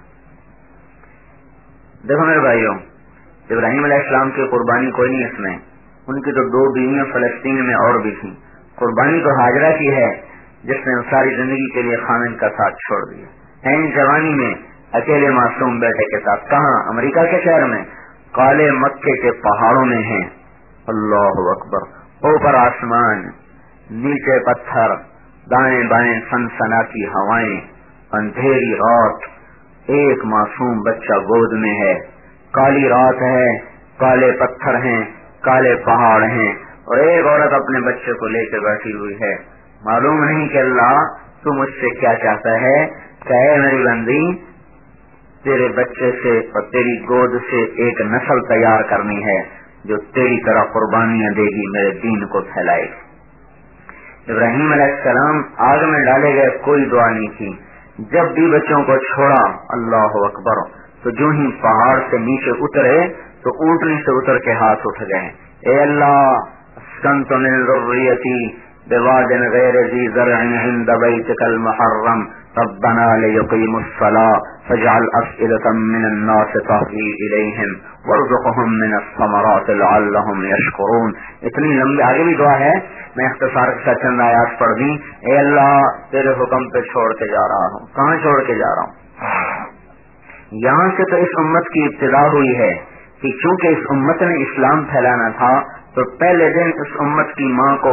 دیکھو میرے بھائیوں، ابراہیم علیہ السلام کی قربانی کوئی نہیں اس میں، ان کی تو 2 بیویاں فلسطین میں اور بھی تھیں۔ قربانی تو ہاجرہ کی ہے جس نے ساری زندگی کے لیے خامن کا ساتھ چھوڑ دیا، این جوانی میں اکیلے معصوم بیٹے کے ساتھ۔ کہاں؟ امریکہ کے شہر میں، کالے مکے کے پہاڑوں میں ہیں۔ اللہ اکبر، اوپر آسمان، نیچے پتھر، دائیں بائیں سنسناتی ہوائیں، اندھیری رات، ایک معصوم بچہ گود میں ہے، کالی رات ہے، کالے پتھر ہیں، کالے پہاڑ ہیں، اور ایک عورت اپنے بچے کو لے کے بیٹھی ہوئی ہے۔ معلوم نہیں کہ اللہ تو مجھ سے کیا چاہتا ہے کہ اے میری بندی تیرے بچے سے اور تیری گود سے ایک نسل تیار کرنی ہے جو تیری طرح قربانیاں دے گی، میرے دین کو پھیلائے گی۔ ابراہیم علیہ السلام آگ میں ڈالے گئے، کوئی دعا نہیں کی۔ جب بھی بچوں کو چھوڑا، اللہ اکبر، تو جو ہی پہاڑ سے نیچے اترے تو اونٹنی سے اتر کے ہاتھ اٹھ گئے، اے اللہ اسکنت من ذریتی بواد غیر ذی زرع عند بیتک المحرم ربنا لیقیموا الصلاة فاجعل افئدة من الناس تهوی الیہم وارزقهم من الثمرات لعلهم یشکرون۔ اتنی لمبی آگے بھی دعا ہے، میں اختصار کے ساتھ چند آیات پڑھ دی۔ اے اللہ تیرے حکم پہ چھوڑ کے جا رہا ہوں۔ کہاں چھوڑ کے جا رہا ہوں؟ یہاں سے تو اس امت کی ابتدا ہوئی ہے کہ چونکہ اس امت نے اسلام پھیلانا تھا تو پہلے دن اس امت کی ماں کو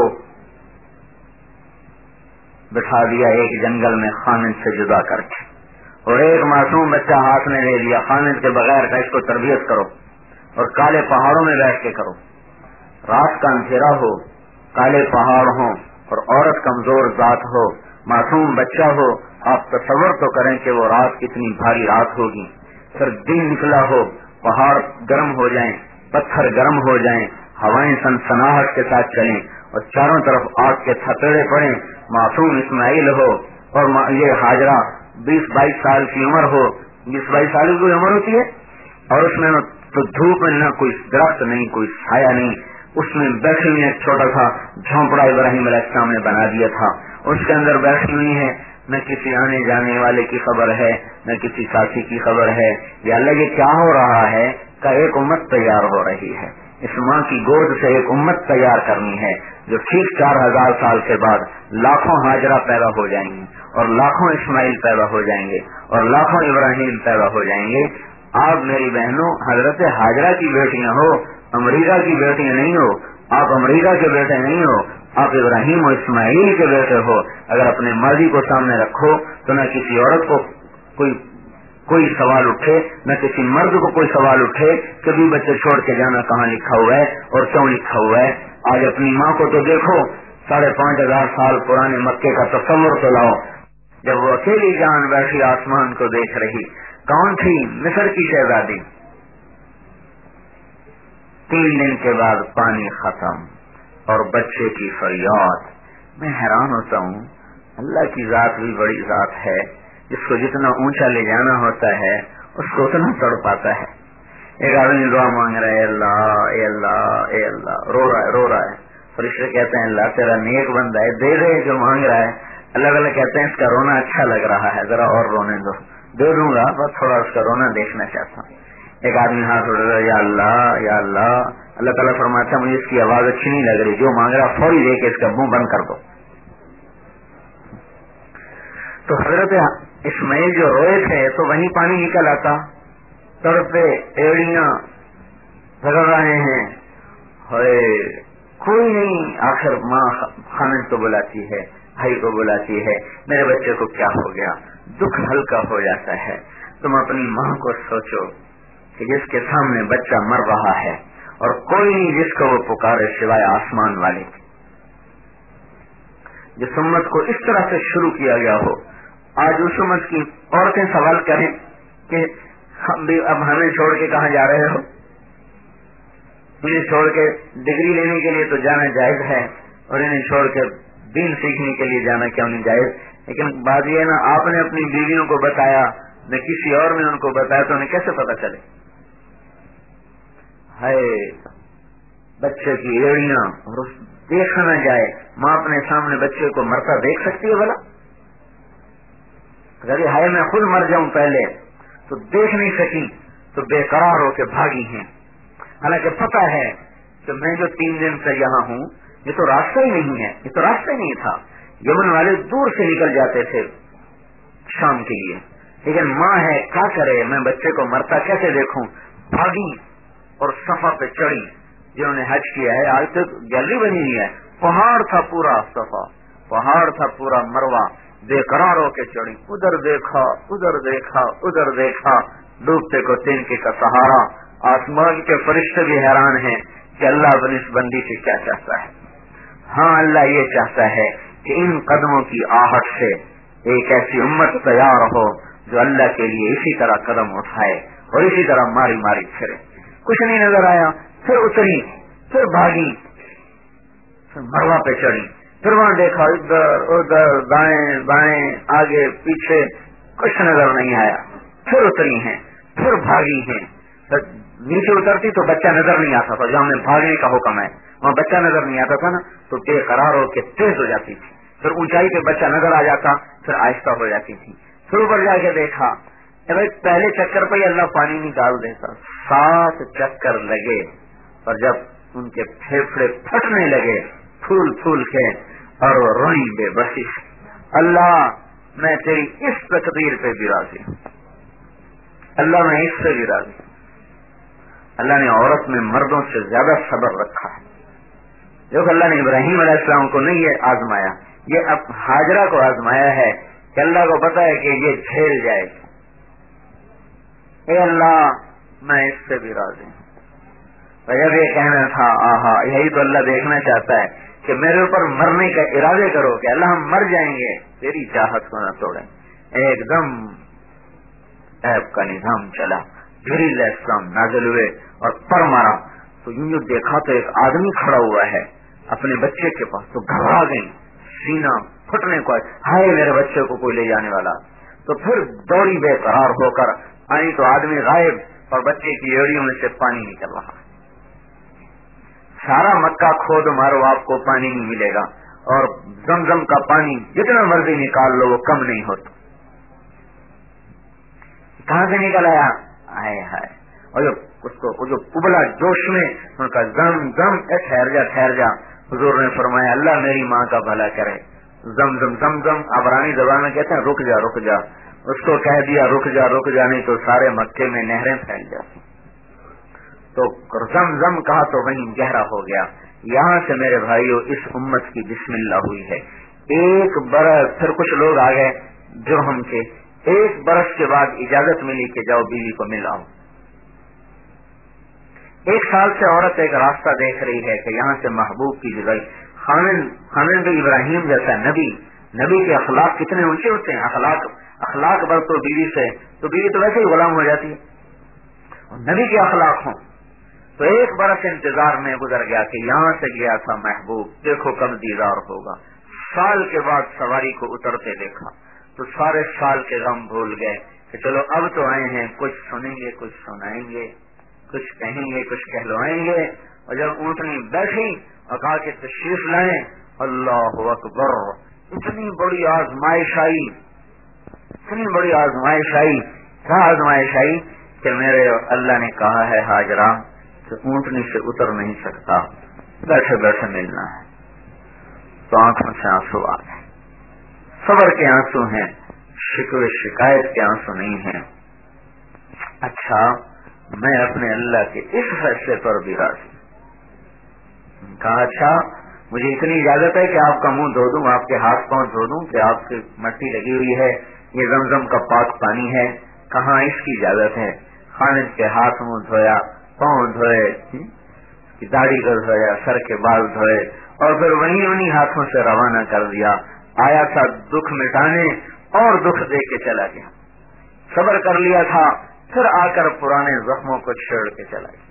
بٹھا دیا ایک جنگل میں خامد سے جدا کر کے، اور ایک معصوم بچہ ہاتھ میں لے لیا خامد کے بغیر کا، اس کو تربیت کرو اور کالے پہاڑوں میں بیٹھ کے کرو۔ رات کا اندھیرا ہو، کالے پہاڑ ہوں اور عورت کمزور ذات ہو، معصوم بچہ ہو، آپ تصور تو کریں کہ وہ رات کتنی بھاری رات ہوگی۔ پھر دن نکلا ہو، پہاڑ گرم ہو جائیں، پتھر گرم ہو جائیں، ہوائیں سنسناہٹ کے ساتھ چلیں اور چاروں طرف آگ کے تھپیڑے پڑیں، معصوم اسماعیل ہو اور یہ ہاجرہ 20-22 سال کی عمر ہو، 20-22 سال کی عمر ہوتی ہے، اور اس میں تو دھوپ میں نہ کوئی درخت نہیں، کوئی سایہ نہیں، اس میں بیٹھی ہوئی ایک چھوٹا سا جھونپڑا ابراہیم علیہ السلام نے بنا دیا تھا، اس کے اندر بیٹھی ہوئی ہے، نہ کسی آنے جانے والے کی خبر ہے، نہ کسی ساتھی کی خبر ہے۔ یا اللہ یہ کیا ہو رہا ہے کہ ایک امت تیار ہو رہی ہے، اس ماں کی گود سے ایک امت تیار کرنی ہے جو ٹھیک 4000 سال کے بعد لاکھوں ہاجرہ پیدا ہو جائیں گی اور لاکھوں اسماعیل پیدا ہو جائیں گے اور لاکھوں ابراہیم پیدا ہو جائیں گے۔ آپ میری بہنوں حضرت ہاجرہ کی بیٹیاں ہو، امریکہ کی بیٹیاں نہیں ہو، آپ امریکہ کے بیٹے نہیں ہو، آپ ابراہیم و اسماعیل کے بیٹے ہو۔ اگر اپنے ماضی کو سامنے رکھو تو نہ کسی عورت کو کوئی سوال اٹھے، نہ کسی مرد کو کوئی سوال اٹھے کہ بھی بچے چھوڑ کے جانا کہاں لکھا ہوا ہے اور کیوں لکھا ہوا ہے۔ آج اپنی ماں کو تو دیکھو، 5500 سال پرانے مکے کا تصور تو لاؤ، جب وہ اکیلی جان بیٹھی آسمان کو دیکھ رہی، کون تھی؟ مصر کی شہزادی۔ 3 دن کے بعد پانی ختم اور بچے کی فریاد۔ میں حیران ہوتا ہوں، اللہ کی ذات بھی بڑی ذات ہے، جس کو جتنا اونچا لے جانا ہوتا ہے اس کو اتنا تڑ پاتا ہے۔ ایک آدمی دعا مانگ رہا ہے، اللہ اے اللہ اے اللہ، رو رہا ہے، فرشتے کہتے ہیں اللہ تیرا نیک بندہ ہے، دے دے جو مانگ رہا ہے۔ اللہ کہتے ہیں اس کا رونا اچھا لگ رہا ہے، ذرا اور رونے دو، دے دوں گا، بس تھوڑا اس کا رونا دیکھنا چاہتا ہوں۔ ایک آدمی ہاتھ اٹھ رہا ہے، یا اللہ یا اللہ، اللہ تعالیٰ فرماتا ہے مجھے اس کی آواز اچھی نہیں لگ رہی، جو مانگ رہا فوری دے کے اس کا منہ بند کر دو۔ تو حضرت اسماعیل جو روئے تھے تو وہیں پانی نکل آتا، تڑپے ایڑیاں رگڑ رہے ہیں، کوئی نہیں، آخر ماں خامد کو بلاتی ہے، بھائی کو بلاتی ہے، میرے بچے کو کیا ہو گیا، دکھ ہلکا ہو جاتا ہے۔ تم اپنی ماں کو سوچو کہ جس کے سامنے بچہ مر رہا ہے اور کوئی نہیں جس کو وہ پکارے سوائے آسمان والے کی، جس امت کو اس طرح سے شروع کیا گیا ہو، آج اس امت کی عورتیں سوال کریں کہ ہم بھی اب ہمیں چھوڑ کے کہاں جا رہے ہو؟ انہیں چھوڑ کے ڈگری لینے کے لیے تو جانا جائز ہے، اور انہیں چھوڑ کے دین سیکھنے کے لیے جانا کیوں نہیں جائز؟ لیکن بات یہ ہے نا، آپ نے اپنی بیویوں کو بتایا نہ کسی اور نے ان کو بتایا، تو انہیں کیسے پتا چلے؟ ہے بچے کی ایڑیاں اور دیکھا نہ جائے، ماں اپنے سامنے بچے کو مرتا دیکھ سکتی ہے بھلا؟ اگر یہ ہے میں خود مر جاؤں پہلے تو دیکھ نہیں سکی تو بے قرار ہو کے بھاگی ہیں، حالانکہ پتا ہے کہ میں جو 3 دن سے یہاں ہوں یہ تو راستہ ہی نہیں ہے، یہ تو راستہ ہی نہیں تھا۔ یمن والے دور سے نکل جاتے تھے شام کے لیے، لیکن ماں ہے کیا کرے، میں بچے کو مرتا کیسے دیکھوں؟ بھاگی اور صفا پہ چڑھی۔ جنہوں نے حج کیا ہے، آج تک گیلری بنی ہوئی ہے، پہاڑ تھا پورا صفا، پہاڑ تھا پورا مروہ، بے قرار ہو کے چڑھی، ادھر دیکھا ادھر دیکھا ادھر دیکھا، ڈوبتے کو تینکے کا سہارا۔ آسمان کے فرشتے بھی حیران ہیں کہ اللہ اپنی اس بندی سے کیا چاہتا ہے۔ ہاں، اللہ یہ چاہتا ہے کہ ان قدموں کی آہٹ سے ایک ایسی امت تیار ہو جو اللہ کے لیے اسی طرح قدم اٹھائے اور اسی طرح ماری ماری پھرے۔ کچھ نہیں نظر آیا، پھر اتری، پھر بھاگی، پھر مروہ پہ چڑھی، پھر وہاں دیکھا ادھر ادھر دائیں بائیں آگے پیچھے، کچھ نظر نہیں آیا، پھر اتری ہیں، پھر بھاگی ہیں۔ نیچے اترتی تو بچہ نظر نہیں آتا تھا، جہاں میں بھاگنے کا حکم ہے وہاں بچہ نظر نہیں آتا تھا نا، تو بے قرار ہو کے تیز ہو جاتی تھی، پھر اونچائی پہ بچہ نظر آ جاتا، پھر آہستہ ہو جاتی تھی، پھر اوپر جا کے دیکھا، پہلے چکر پہ ہی اللہ پانی نکال دیتا، 7 چکر لگے، اور جب ان کے پھیپھڑے پھٹنے لگے پھول پھول کے اور وہ روئی بے بسی، اللہ میں تیری اس تقدیر پہ بھی راضی ہوں، اللہ میں اس سے بھی راضی ہوں۔ اللہ نے عورت میں مردوں سے زیادہ صبر رکھا ہے۔ دیکھو اللہ نے ابراہیم علیہ السلام کو نہیں یہ آزمایا، یہ اب ہاجرہ کو آزمایا ہے کہ اللہ کو پتا ہے کہ یہ جھیل جائے گی، اے اللہ میں اس سے بھی راضی ہوں۔ جب یہ کہنا تھا، آہا یہی تو اللہ دیکھنا چاہتا ہے کہ میرے اوپر مرنے کا ارادے کرو کہ اللہ ہم مر جائیں گے، تیری چاہت کو نہ توڑیں۔ ایک دم ایب کا نظام چلا، جبریل علیہ السلام نازل ہوئے اور پر مارا تو یوں دیکھا تو ایک آدمی کھڑا ہوا ہے اپنے بچے کے پاس، تو گھبرا گئی، سینہ پھٹنے کو، ہائے میرے بچے کو کوئی لے جانے والا، تو پھر دوڑی بے قرار ہو کر آئی تو آدمی غائب اور بچے کی ایڑیوں میں سے پانی نکل رہا۔ سارا مکہ کھود مارو آپ کو پانی نہیں ملے گا، اور زمزم کا پانی جتنا مرضی نکال لو وہ کم نہیں ہوتا۔ کہاں سے نکل آیا؟ آئے ہائے، اور جو ابلا جوش میں ان کا زم زم، ٹھہر جا ٹھہر جا، حضور نے فرمایا اللہ میری ماں کا بھلا کرے، زم زم زم زم، عبرانی زبان میں کہتے ہیں رک جا رک جا، اس کو کہہ دیا رک جا رک جا، نہیں تو سارے مکے میں نہریں پھیل جاتی، تو زم زم کہا تو وہیں گہرا ہو گیا۔ یہاں سے میرے بھائیوں اس امت کی بسم اللہ ہوئی ہے۔ ایک برس، پھر کچھ لوگ آ گئے جرہم کے، 1 برس کے بعد اجازت ملی کہ جاؤ بیوی کو مل آؤ۔ 1 سال سے عورت ایک راستہ دیکھ رہی ہے کہ یہاں سے محبوب کی جگہ، خامن بھی ابراہیم جیسا نبی کے اخلاق کتنے اونچے ہوتے ہیں، اخلاق برتو بیوی سے تو بیوی تو ویسے ہی غلام ہو جاتی ہے، اور نبی کے اخلاق ہوں تو 1 برس انتظار میں گزر گیا کہ یہاں سے گیا تھا محبوب، دیکھو کب دیدار ہوگا۔ سال کے بعد سواری کو اترتے دیکھا تو سارے سال کے غم بھول گئے کہ چلو اب تو آئے ہیں، کچھ سنیں گے کچھ سنائیں گے، کچھ کہیں گے کچھ کہلوائیں گے۔ اور جب اونٹنی بیٹھی اور کہا کہ تشریف لائیں، اللہ اکبر، اتنی بڑی آزمائش آئی، اتنی بڑی آزمائش آئی، کیا آزمائش آئی کہ میرے اللہ نے کہا ہے ہاجرہ کہ اونٹنی سے اتر نہیں سکتا، بیٹھے بیٹھے ملنا ہے، تو آنکھوں سے آنسو آ گئے، صبر کے آنسو ہیں، شکوے شکایت کے آنسو نہیں ہیں۔ اچھا میں اپنے اللہ کے اس فیصلے پر بھی راضی، کہا اچھا مجھے اتنی اجازت ہے کہ آپ کا منہ دھو دوں، آپ کے ہاتھ پاؤں دھو دوں، کہ آپ سے مٹی لگی ہوئی ہے، یہ زمزم کا پاک پانی ہے؟ کہاں اس کی اجازت ہے؟ خالد کے ہاتھ منہ دھویا، پاؤں دھوئے، داڑھی کو دھویا، سر کے بال دھوئے، اور پھر وہیں انہی ہاتھوں سے روانہ کر دیا۔ آیا تھا دکھ مٹانے اور دکھ دے کے چلا گیا، صبر کر لیا تھا، پھر آ کر پرانے زخموں کو چھیڑ کے چلا گیا۔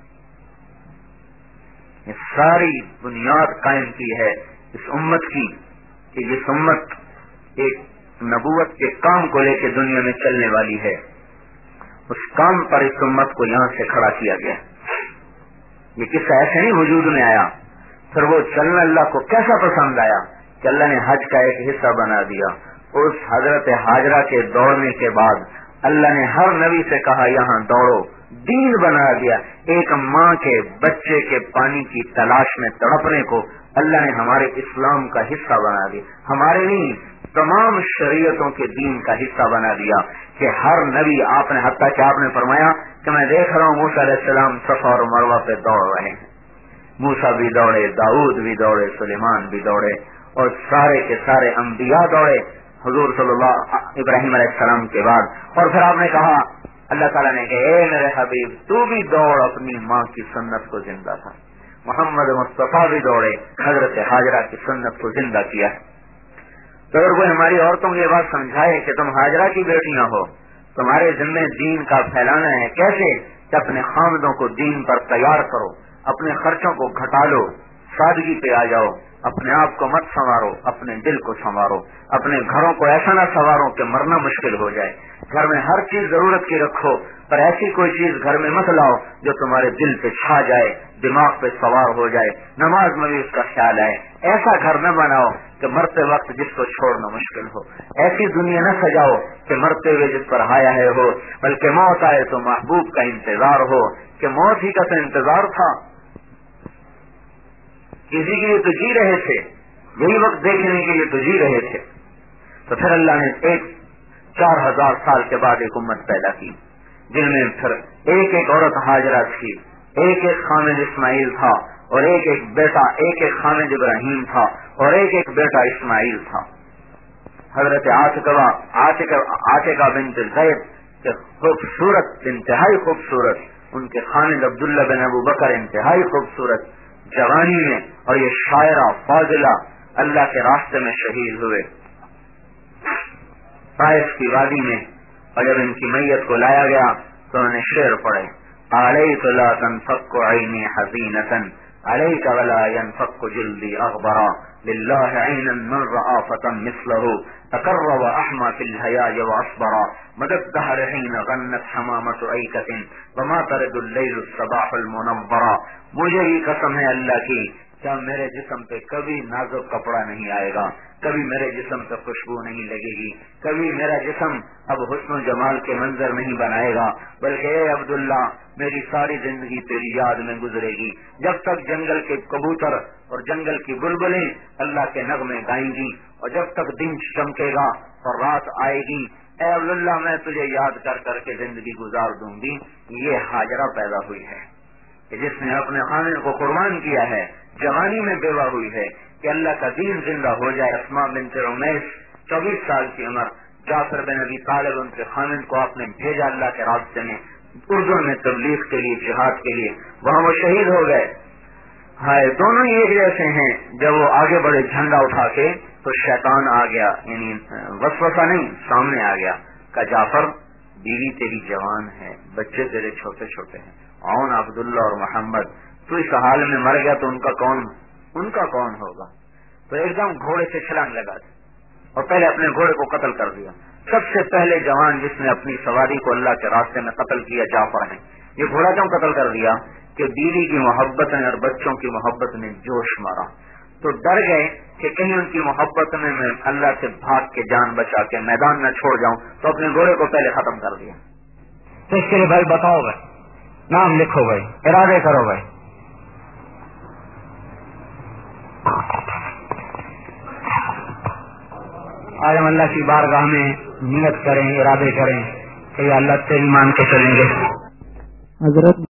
یہ ساری بنیاد قائم کی ہے اس امت کی، کہ یہ امت ایک نبوت کے کام کو لے کے دنیا میں چلنے والی ہے، اس کام پر اس امت کو یہاں سے کھڑا کیا گیا۔ یہ قصہ ایسے نہیں وجود میں آیا، پھر وہ چلنا اللہ کو کیسا پسند آیا کہ اللہ نے حج کا ایک حصہ بنا دیا۔ اس حضرت ہاجرہ کے دوڑنے کے بعد اللہ نے ہر نبی سے کہا یہاں دوڑو، دین بنا دیا۔ ایک ماں کے بچے کے پانی کی تلاش میں تڑپنے کو اللہ نے ہمارے اسلام کا حصہ بنا دیا، ہمارے نہیں تمام شریعتوں کے دین کا حصہ بنا دیا، کہ ہر نبی آپ نے، حتیٰ کہ آپ نے فرمایا کہ میں دیکھ رہا ہوں موسیٰ علیہ السلام صفا اور مروہ پہ دوڑ رہے ہیں، موسیٰ بھی دوڑے، داؤد بھی دوڑے، سلیمان بھی دوڑے، اور سارے کے سارے انبیاء دوڑے حضور صلی اللہ ابراہیم علیہ السلام کے بعد۔ اور پھر آپ نے کہا، اللہ تعالیٰ نے کہ اے میرے حبیب تو بھی دوڑ، اپنی ماں کی سنت کو زندہ تھا۔ محمد مصطفیٰ بھی دوڑے، حضرت ہاجرہ کی سنت کو زندہ کیا ہے۔ تو اگر کوئی ہماری عورتوں کو یہ بات سمجھائے کہ تم ہاجرہ کی بیٹیاں ہو، تمہارے ذمہ دین کا پھیلانا ہے، کیسے؟ کہ اپنے خامدوں کو دین پر تیار کرو، اپنے خرچوں کو گھٹا لو، سادگی پہ آ جاؤ، اپنے آپ کو مت سنوارو، اپنے دل کو سنوارو، اپنے گھروں کو ایسا نہ سنوارو کہ مرنا مشکل ہو جائے۔ گھر میں ہر چیز ضرورت کی رکھو، پر ایسی کوئی چیز گھر میں مت لاؤ جو تمہارے دل پہ چھا جائے، دماغ پہ سوار ہو جائے، نماز میں بھی اس کا خیال آئے۔ ایسا گھر نہ بناؤ کہ مرتے وقت جس کو چھوڑنا مشکل ہو، ایسی دنیا نہ سجاؤ کہ مرتے ہوئے جس پر حیا ہے ہو، بلکہ موت آئے تو محبوب کا انتظار ہو، کہ موت ہی کا تو انتظار تھا، کسی کے لیے تو جی رہے تھے، یہی وقت دیکھنے کے لیے تو جی رہے تھے۔ تو پھر اللہ نے 4000 سال کے بعد ایک امت پیدا کی، جن میں پھر ایک ایک عورت ہاجرہ تھی، ایک ایک خامد اسماعیل تھا، اور ایک ایک بیٹا، ایک ایک خامد ابراہیم تھا، اور ایک ایک بیٹا اسماعیل تھا۔ حضرت عاتقہ بنت زید کے خوبصورت، انتہائی خوبصورت، ان کے خامد عبداللہ بن ابو بکر انتہائی خوبصورت، جوانی میں، اور یہ شاعرہ فاضلہ اللہ کے راستے میں شہید ہوئے طائف کی وادی میں۔ اور جب ان کی میت کو لایا گیا تو انہوں نے شعر پڑھے، علیک لا تنفک عینی حزینۃ علیک ولا ينفک جلدی اغبرا للہ عینا من رآ فتى مثلہ تقرب احمى في الحیاء واصبرا مدى الدهر حين غنت حمامة ایکۃ وما ترد اللیل الصباح المنورا۔ مجھے ہی قسم ہے اللہ کی، کیا میرے جسم پہ کبھی نازک کپڑا نہیں آئے گا، کبھی میرے جسم پہ خوشبو نہیں لگے گی، کبھی میرا جسم اب حسن و جمال کے منظر نہیں بنائے گا، بلکہ اے عبداللہ میری ساری زندگی تیری یاد میں گزرے گی، جب تک جنگل کے کبوتر اور جنگل کی بلبلیں اللہ کے نغمے گائیں گی، اور جب تک دن چمکے گا اور رات آئے گی، اے عبداللہ میں تجھے یاد کر کر کے زندگی گزار دوں گی۔ یہ ہاجرہ پیدا ہوئی ہے کہ جس نے اپنے خامد کو قربان کیا ہے، جوانی میں بیوہ ہوئی ہے کہ اللہ کا دین زندہ ہو جائے۔ اسماء بنت عمیس 24 سال کی عمر، جعفر بن ابی طالب ان کے خامد کو آپ نے بھیجا اللہ کے راستے میں، اردو میں تبلیغ کے لیے، جہاد کے لیے، وہاں وہ شہید ہو گئے۔ ہائے، دونوں ہی ایک جیسے ہیں۔ جب وہ آگے بڑے جھنڈا اٹھا کے تو شیطان آ گیا، یعنی وسوسہ نہیں، سامنے آ گیا، کہ جعفر بیوی تیری جوان ہے، بچے تیرے چھوٹے چھوٹے ہیں، عون عبداللہ اور محمد، تو اس حال میں مر گیا تو ان کا کون ہوگا؟ تو ایک دم گھوڑے سے چھلانگ لگا دی اور پہلے اپنے گھوڑے کو قتل کر دیا۔ سب سے پہلے جوان جس نے اپنی سواری کو اللہ کے راستے میں قتل کیا جعفر نے۔ یہ گھوڑا کیوں قتل کر دیا؟ کہ بیوی کی محبت نے اور بچوں کی محبت نے جوش مارا، تو ڈر گئے کہ کہیں ان کی محبت میں اللہ سے بھاگ کے جان بچا کے میدان نہ چھوڑ جاؤں، تو اپنے گھوڑے کو پہلے ختم کر دیا۔ تو اس کے لیے بھائی بتاؤ، بھائی نام لکھو، بھائی ارادے کرو، بھائی آج ہم اللہ کی بارگاہ میں نیت کریں، ارادے کریں کہ اللہ تیری مان کے چلیں گے۔ حضرت